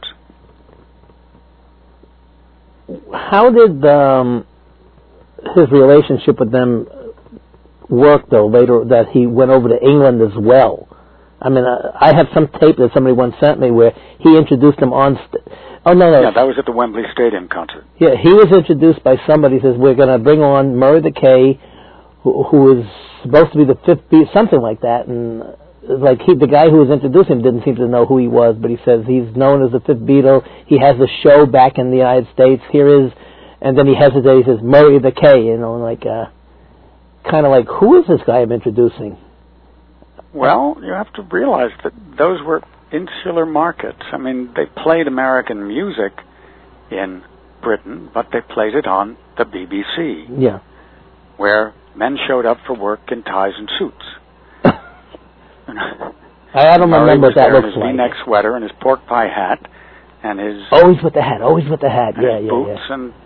How did um, his relationship with them work, though, later, that he went over to England as well? I mean, uh, I have some tape that somebody once sent me where he introduced them on... St- oh, no, no. Yeah, that was at the Wembley Stadium concert. Yeah, he was introduced by somebody who says, "We're going to bring on Murray the K, who, who is supposed to be the fifth beat," something like that, and... Like he, the guy who was introducing him didn't seem to know who he was, but he says he's known as the fifth Beatle. He has a show back in the United States. Here is, and then he hesitates. He says Murray the K, you know, like uh, kind of like, who is this guy I'm introducing? Well, you have to realize that those were insular markets. I mean, they played American music in Britain, but they played it on the B B C, yeah, where men showed up for work in ties and suits. I don't Murray remember what that looks his like. V-neck sweater and his pork pie hat and his always with the hat, always with the hat. and Yeah, his yeah, boots yeah. and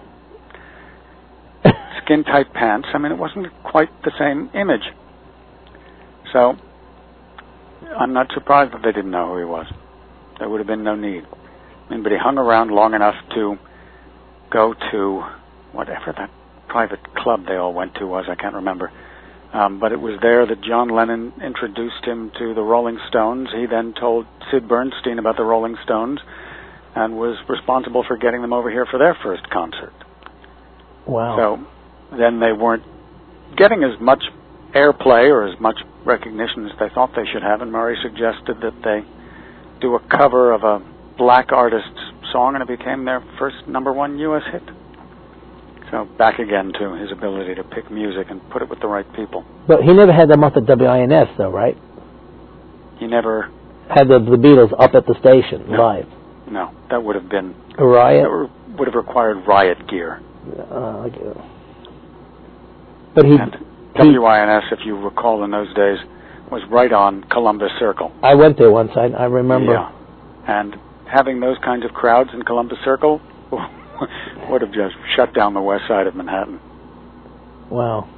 skin tight pants. I mean, it wasn't quite the same image. So I'm not surprised that they didn't know who he was. There would have been no need. I mean, but he hung around long enough to go to whatever that private club they all went to was. I can't remember. Um, but it was there that John Lennon introduced him to the Rolling Stones. He then told Sid Bernstein about the Rolling Stones and was responsible for getting them over here for their first concert. Wow. So then they weren't getting as much airplay or as much recognition as they thought they should have, and Murray suggested that they do a cover of a black artist's song, and it became their first number one U S hit. So back again to his ability to pick music and put it with the right people. But he never had them up at W I N S, though, right? He never had the, the Beatles up at the station no, live. No, that would have been a riot. That would have required riot gear. Uh, okay. But he, and W I N S, if you recall, in those days, was right on Columbus Circle. I went there once. I, I remember. Yeah, and having those kinds of crowds in Columbus Circle would have just shut down the west side of Manhattan. Wow.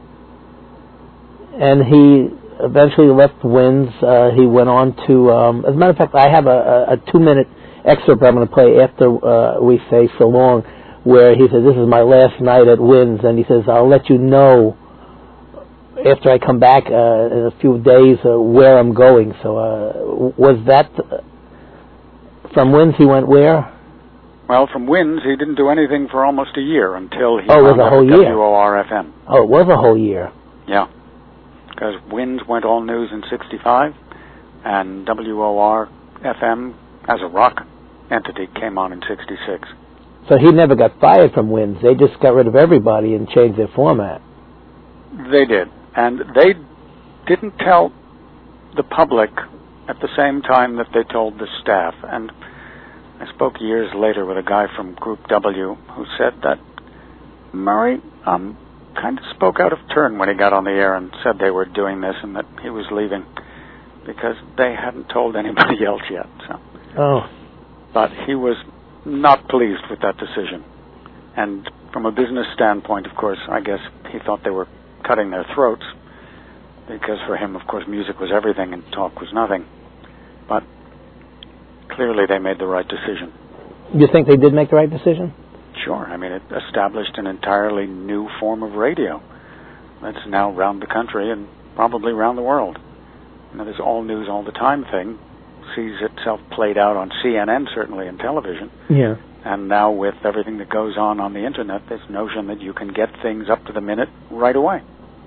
And he eventually left Winds. Uh, he went on to, um, as a matter of fact, I have a, a, a two-minute excerpt I'm going to play after uh, we say so long, where he says, "This is my last night at Winds," and he says, "I'll let you know after I come back uh, in a few days uh, where I'm going." So uh, was that uh, from Winds he went where? Well, from Winds, he didn't do anything for almost a year until he oh, it was found a out whole year. W O R F M. Oh, it was a whole year. Yeah, because Winds went all news in sixty-five, and W O R F M, as a rock entity, came on in sixty-six. So he never got fired from Winds. They just got rid of everybody and changed their format. They did. And they didn't tell the public at the same time that they told the staff. And I spoke years later with a guy from Group W who said that Murray um, kind of spoke out of turn when he got on the air and said they were doing this and that he was leaving because they hadn't told anybody else yet. So. Oh. But he was not pleased with that decision. And from a business standpoint, of course, I guess he thought they were cutting their throats, because for him, of course, music was everything and talk was nothing. But clearly they made the right decision. You think they did make the right decision? Sure. I mean, it established an entirely new form of radio that's now around the country and probably around the world. You know, this all news all the time thing sees itself played out on C N N, certainly, in television. Yeah. And now with everything that goes on on the Internet, this notion that you can get things up to the minute right away.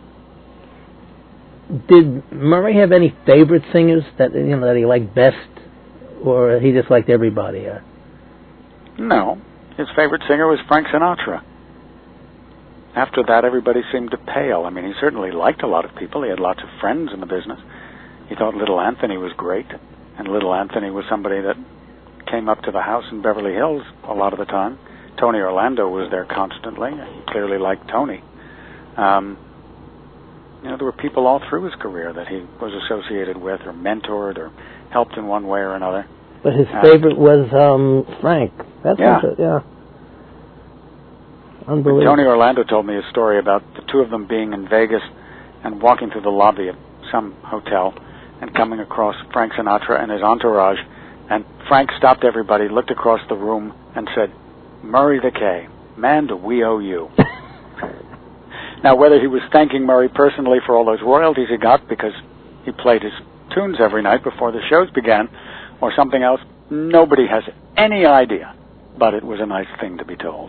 Did Murray have any favorite singers that you know that he liked best, or he just liked everybody? Uh? No. His favorite singer was Frank Sinatra. After that, everybody seemed to pale. I mean, he certainly liked a lot of people. He had lots of friends in the business. He thought Little Anthony was great, and Little Anthony was somebody that came up to the house in Beverly Hills a lot of the time. Tony Orlando was there constantly. He clearly liked Tony. Um, you know, there were people all through his career that he was associated with or mentored or helped in one way or another. But his uh, favorite was um, Frank. That's yeah. yeah. Unbelievable. Tony Orlando told me a story about the two of them being in Vegas and walking through the lobby of some hotel and coming across Frank Sinatra and his entourage. And Frank stopped everybody, looked across the room, and said, "Murray the K, man, do we owe you." Now, whether he was thanking Murray personally for all those royalties he got because he played his tunes every night before the shows began, or something else, nobody has any idea. But it was a nice thing to be told.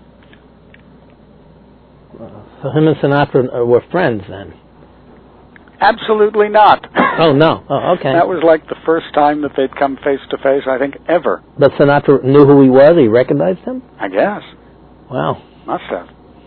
So him and Sinatra were friends then? Absolutely not. Oh, no. Oh, okay. That was like the first time that they'd come face to face, I think, ever. But Sinatra knew who he was? He recognized him? I guess. Wow. Must have.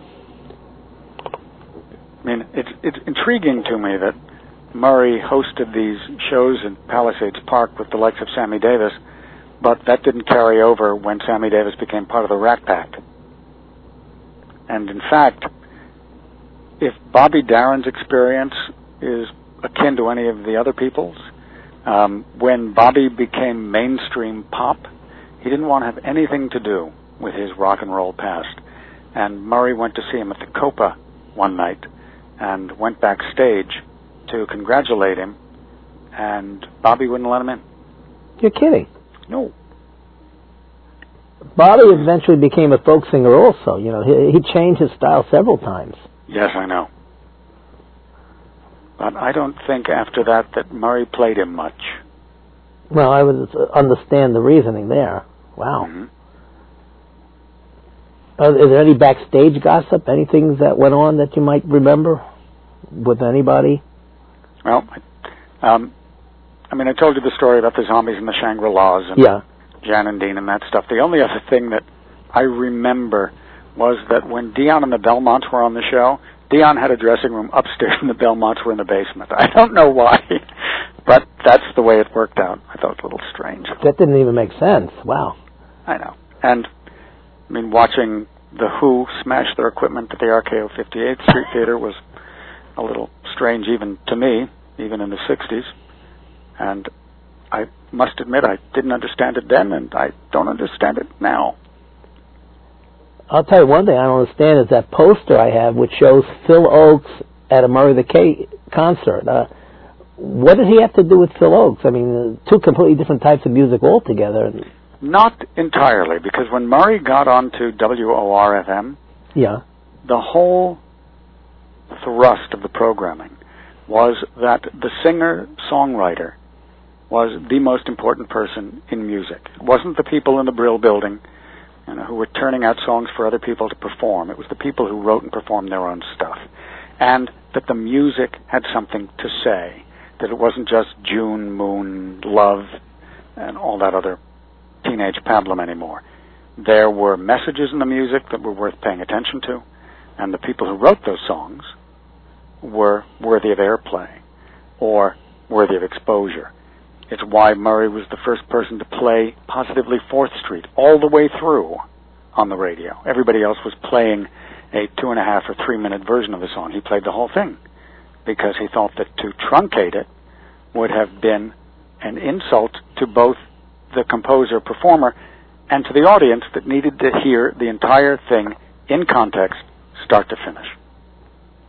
I mean, it's it's intriguing to me that Murray hosted these shows in Palisades Park with the likes of Sammy Davis, but that didn't carry over when Sammy Davis became part of the Rat Pack. And in fact, if Bobby Darin's experience is akin to any of the other people's, um, when Bobby became mainstream pop, he didn't want to have anything to do with his rock and roll past. And Murray went to see him at the Copa one night and went backstage to congratulate him, and Bobby wouldn't let him in. You're kidding. No. Bobby eventually became a folk singer also. You know, he, he changed his style several times. Yes, I know. But I don't think after that that Murray played him much. Well, I would understand the reasoning there. Wow. Mm-hmm. Uh, is there any backstage gossip, anything that went on that you might remember with anybody? Well, um, I mean, I told you the story about the Zombies and the Shangri-Las and yeah. Jan and Dean and that stuff. The only other thing that I remember was that when Dion and the Belmonts were on the show, Dion had a dressing room upstairs and the Belmonts were in the basement. I don't know why, but that's the way it worked out. I thought it was a little strange. That didn't even make sense. Wow. I know. And, I mean, watching The Who smash their equipment at the R K O fifty-eighth Street Theater was a little strange even to me, even in the sixties. And I must admit I didn't understand it then, and I don't understand it now. I'll tell you one thing I don't understand is that poster I have which shows Phil Oakes at a Murray the K concert. Uh, what did he have to do with Phil Oakes? I mean, uh, two completely different types of music altogether. Not entirely, because when Murray got onto W O R F M, yeah, the whole thrust of the programming was that the singer-songwriter was the most important person in music. It wasn't the people in the Brill Building, you know, who were turning out songs for other people to perform. It was the people who wrote and performed their own stuff. And that the music had something to say, that it wasn't just June, moon, love, and all that other teenage pablum anymore. There were messages in the music that were worth paying attention to, and the people who wrote those songs were worthy of airplay or worthy of exposure. It's why Murray was the first person to play positively fourth Street all the way through on the radio. Everybody else was playing a two and a half or three minute version of the song. He played the whole thing because he thought that to truncate it would have been an insult to both the composer, performer, and to the audience that needed to hear the entire thing in context, start to finish.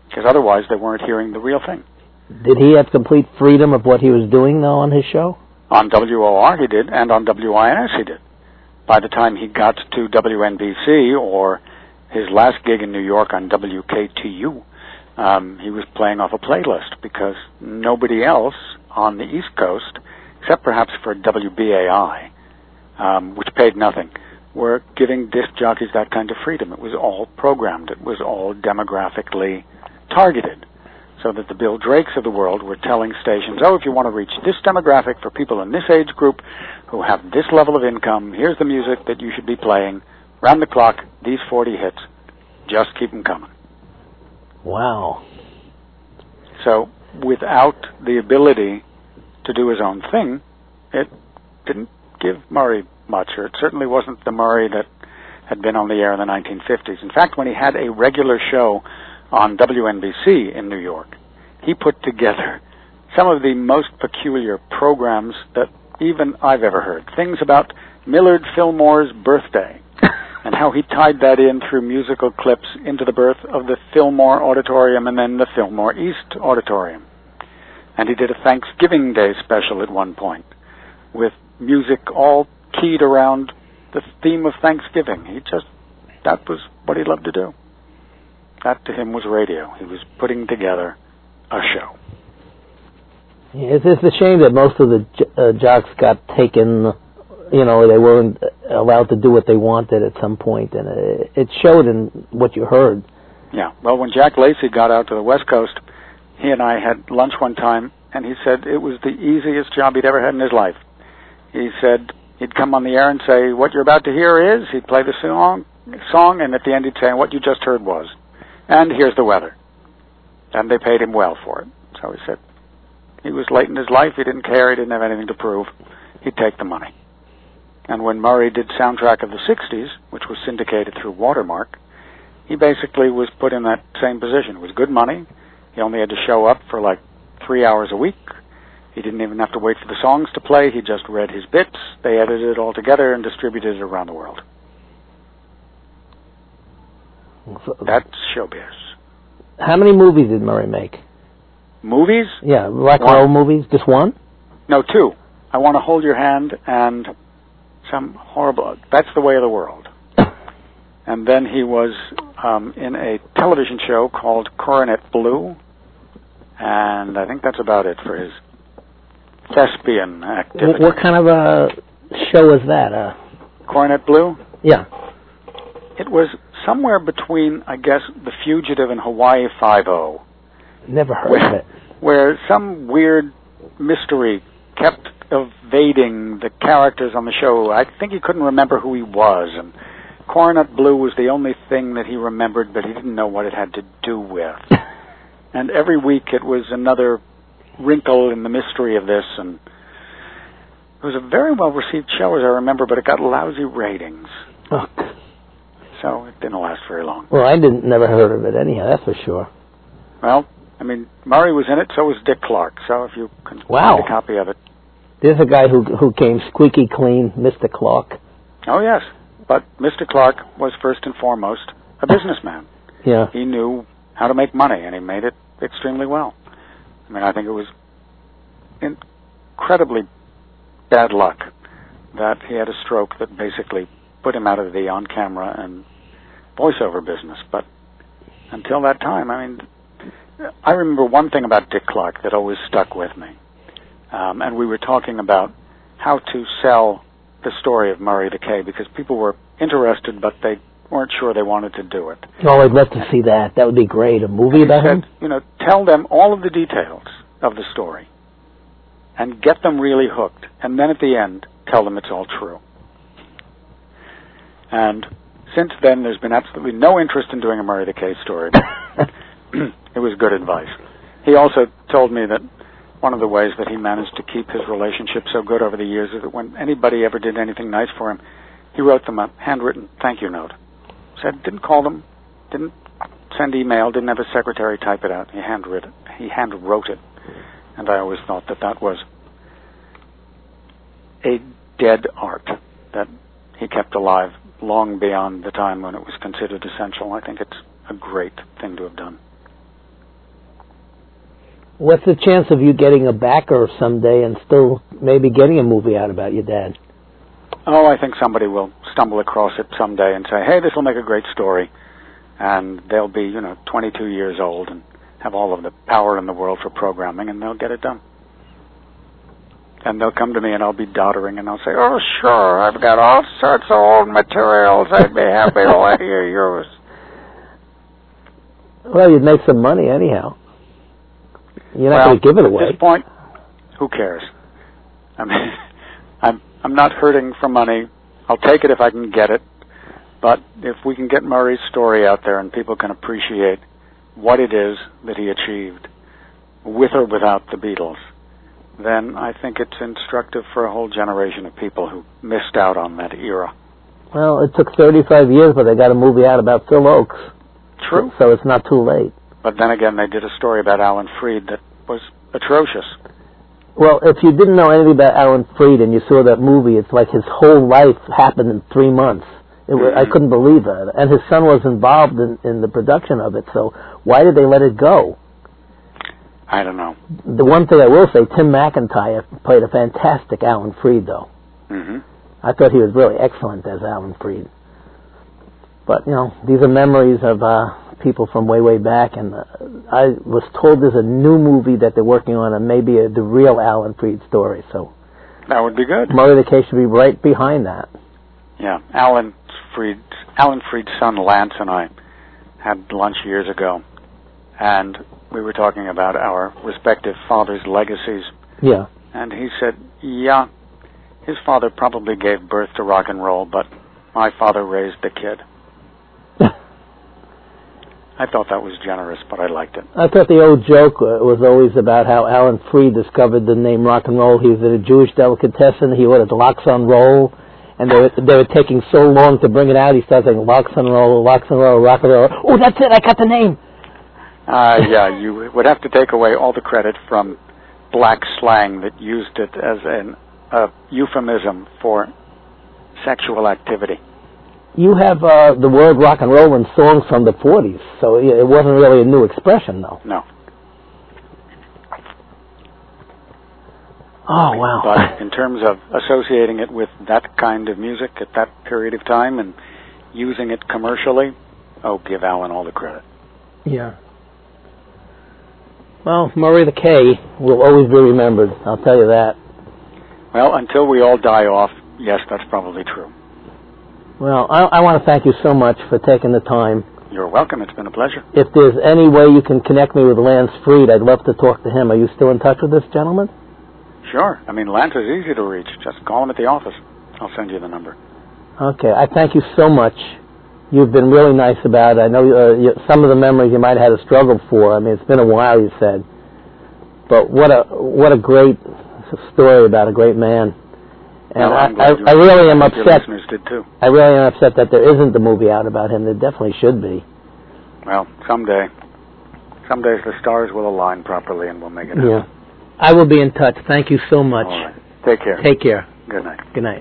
because otherwise they weren't hearing the real thing. Did he have complete freedom of what he was doing, though, on his show? On W O R he did, and on W I N S he did. By the time he got to W N B C or his last gig in New York on W K T U, um, he was playing off a playlist because nobody else on the East Coast, except perhaps for W B A I, um, which paid nothing, were giving disc jockeys that kind of freedom. It was all programmed. It was all demographically targeted, so that the Bill Drakes of the world were telling stations, oh, if you want to reach this demographic for people in this age group who have this level of income, here's the music that you should be playing, round the clock, these forty hits, just keep them coming. Wow. So without the ability to do his own thing, it didn't give Murray much, or it certainly wasn't the Murray that had been on the air in the nineteen fifties. In fact, when he had a regular show on W N B C in New York, he put together some of the most peculiar programs that even I've ever heard. Things about Millard Fillmore's birthday and how he tied that in through musical clips into the birth of the Fillmore Auditorium and then the Fillmore East Auditorium. And he did a Thanksgiving Day special at one point with music all keyed around the theme of Thanksgiving. He just, that was what he loved to do. That to him was radio. He was putting together a show. It's, it's a shame that most of the uh, jocks got taken, you know, they weren't allowed to do what they wanted at some point, and it, it showed in what you heard. Yeah, well, when Jack Lacey got out to the West Coast, he and I had lunch one time, and he said it was the easiest job he'd ever had in his life. He said he'd come on the air and say, what you're about to hear is, he'd play the song, song, and at the end he'd say, what you just heard was, and here's the weather. And they paid him well for it. So he said he was late in his life, he didn't care, he didn't have anything to prove, he'd take the money. And when Murray did Soundtrack of the sixties, which was syndicated through Watermark, he basically was put in that same position. It was good money. He only had to show up for like three hours a week. He didn't even have to wait for the songs to play. He just read his bits. They edited it all together and distributed it around the world. That's showbiz. How many movies did Murray make? Movies? Yeah, rock and roll movies. Just one? No, two. I Want to Hold Your Hand and some horrible... That's the Way of the World. And then he was um, in a television show called Coronet Blue. And I think that's about it for his thespian activity. What kind of a show was that? Uh, Coronet Blue? Yeah. It was somewhere between, I guess, The Fugitive and Hawaii Five-O. Never heard where, of it. Where some weird mystery kept evading the characters on the show. I think he couldn't remember who he was, and Coronet Blue was the only thing that he remembered, but he didn't know what it had to do with. And every week it was another wrinkle in the mystery of this, and it was a very well-received show, as I remember, but it got lousy ratings. Oh. So it didn't last very long. Well, I didn't never heard of it anyhow, that's for sure. Well, I mean, Murray was in it, so was Dick Clark, so if you can wow. find a copy of it. There's a guy who who came squeaky clean, Mister Clark. Oh, yes. But Mister Clark was first and foremost a businessman. Yeah. He knew how to make money, and he made it extremely well. I mean, I think it was incredibly bad luck that he had a stroke that basically put him out of the on-camera and voiceover business. But until that time, I mean, I remember one thing about Dick Clark that always stuck with me. Um, and we were talking about how to sell the story of Murray the K, because people were interested, but they weren't sure they wanted to do it. Oh, I'd love to see that. That would be great. A movie about said, him? You know, tell them all of the details of the story and get them really hooked. And then at the end, tell them it's all true. And since then, there's been absolutely no interest in doing a Murray the K story. It was good advice. He also told me that one of the ways that he managed to keep his relationship so good over the years is that when anybody ever did anything nice for him, he wrote them a handwritten thank you note. Said, didn't call them, didn't send email, didn't have his secretary type it out. He handwrote it. He handwrote it. And I always thought that that was a dead art that he kept alive long beyond the time when it was considered essential. I think it's a great thing to have done. What's the chance of you getting a backer someday and still maybe getting a movie out about your dad? Oh, I think somebody will stumble across it someday and say, hey, this will make a great story. And they'll be, you know, twenty-two years old and have all of the power in the world for programming, and they'll get it done. And they'll come to me, and I'll be doddering, and I'll say, oh, sure, I've got all sorts of old materials. I'd be happy to let you use. Well, you'd make some money anyhow. You're not well, going to give it away. At this point, who cares? I mean, I'm, I'm not hurting for money. I'll take it if I can get it. But if we can get Murray's story out there and people can appreciate what it is that he achieved, with or without the Beatles, then I think it's instructive for a whole generation of people who missed out on that era. Well, it took thirty-five years, but they got a movie out about Phil Oakes. True. So it's not too late. But then again, they did a story about Alan Freed that was atrocious. Well, if you didn't know anything about Alan Freed and you saw that movie, it's like his whole life happened in three months. It was, mm-hmm. I couldn't believe that. And his son was involved in, in the production of it, so why did they let it go? I don't know. The one thing I will say, Tim McIntyre played a fantastic Alan Freed, though. Mm-hmm. I thought he was really excellent as Alan Freed. But, you know, these are memories of uh, people from way, way back, and uh, I was told there's a new movie that they're working on, and maybe a, the real Alan Freed story, so... That would be good. Murray the K should be right behind that. Yeah, Alan Freed, Alan Freed's son Lance and I had lunch years ago, and we were talking about our respective fathers' legacies. Yeah. And he said, yeah, his father probably gave birth to rock and roll, but my father raised the kid. I thought that was generous, but I liked it. I thought the old joke uh, was always about how Alan Freed discovered the name rock and roll. He was at a Jewish delicatessen. He ordered lox on roll, and they were, they were taking so long to bring it out. He started saying lox on roll, lox on roll, rock and roll. Oh, that's it! I got the name. Uh, yeah, you would have to take away all the credit from black slang that used it as an a euphemism for sexual activity. You have uh, the word rock and roll in songs from the forties, so it wasn't really a new expression, though. No. Oh, wow. But in terms of associating it with that kind of music at that period of time and using it commercially, oh, give Alan all the credit. Yeah. Well, Murray the K will always be remembered, I'll tell you that. Well, until we all die off, yes, that's probably true. Well, I, I want to thank you so much for taking the time. You're welcome. It's been a pleasure. If there's any way you can connect me with Lance Freed, I'd love to talk to him. Are you still in touch with this gentleman? Sure. I mean, Lance is easy to reach. Just call him at the office. I'll send you the number. Okay. I thank you so much. You've been really nice about it. I know uh, you, some of the memories you might have had to struggle for. I mean, it's been a while, you said. But what a what a great story about a great man. And well, I, I, I really am upset. Your listeners did too. I really am upset that there isn't a movie out about him. There definitely should be. Well, someday. Some days the stars will align properly and we'll make it happen. Yeah. I will be in touch. Thank you so much. All right. Take care. Take care. Good night. Good night.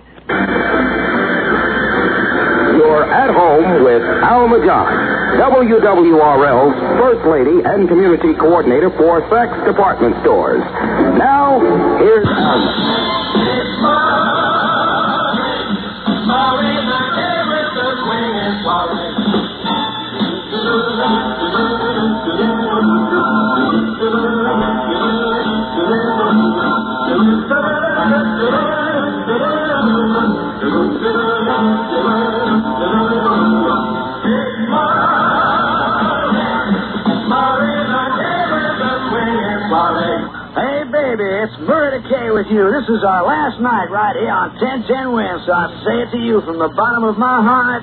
You're at home with Alma John, W W R L's First Lady and Community Coordinator for Saks Department Stores. Now, here's Alma. Hey, baby, it's Murray the K with you. This is our last night right here on ten ten Wins, so I say it to you from the bottom of my heart.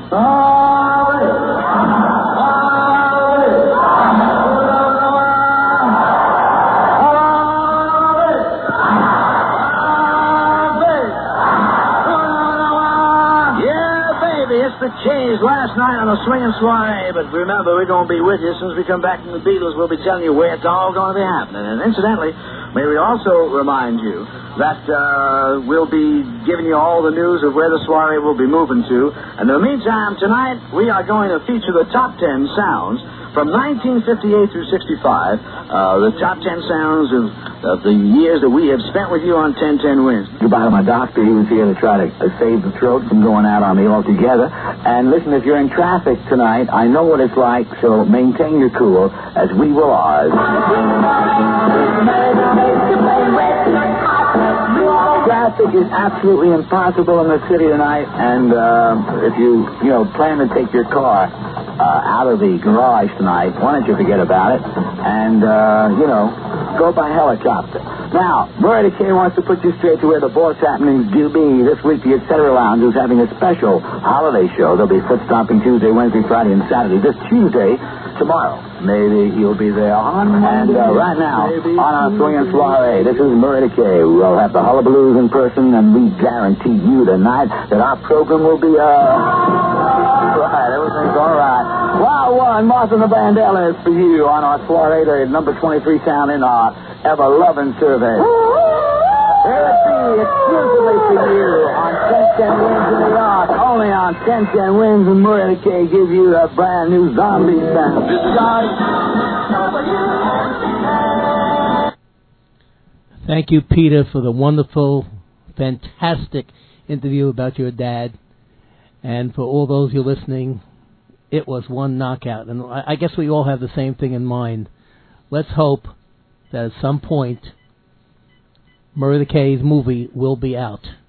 The K's last night on a swinging soiree, but remember, we're going to be with you as soon as we come back from the Beatles. We'll be telling you where it's all going to be happening. And incidentally, may we also remind you that uh, we'll be giving you all the news of where the soiree will be moving to. And in the meantime, tonight, we are going to feature the top ten sounds from nineteen fifty-eight through sixty-five, uh, the top ten sounds of, of the years that we have spent with you on ten ten Wins. Goodbye to my doctor. He was here to try to uh, save the throat from going out on me altogether. And listen, if you're in traffic tonight, I know what it's like, so maintain your cool as we will ours. Traffic is absolutely impossible in the city tonight, and uh, if you, you know, plan to take your car uh, out of the garage tonight, why don't you forget about it and, uh, you know, go by helicopter. Now, Murray Kay wants to put you straight to where the boss happenings do be. This week, the Et Cetera Lounge is having a special holiday show. There'll be foot stomping Tuesday, Wednesday, Friday, and Saturday. This Tuesday, tomorrow, maybe you'll be there. On and uh, right now, on our swinging soiree, this is Murray Kay. We'll have the hullabaloos in person, and we guarantee you tonight that our program will be, uh... right, everything's all right. Wow, one, Martha and the Bandela is for you on our soiree, the number twenty-three sound in our ever-loving survey. Here it be, exclusively for you on ten ten Wins in New York. Only on ten ten Wins, and Murray Kay gives you a brand new zombie sound. Thank you, Peter, for the wonderful, fantastic interview about your dad. And for all those who are listening, it was one knockout. And I guess we all have the same thing in mind. Let's hope that at some point, Murray Kay's movie will be out.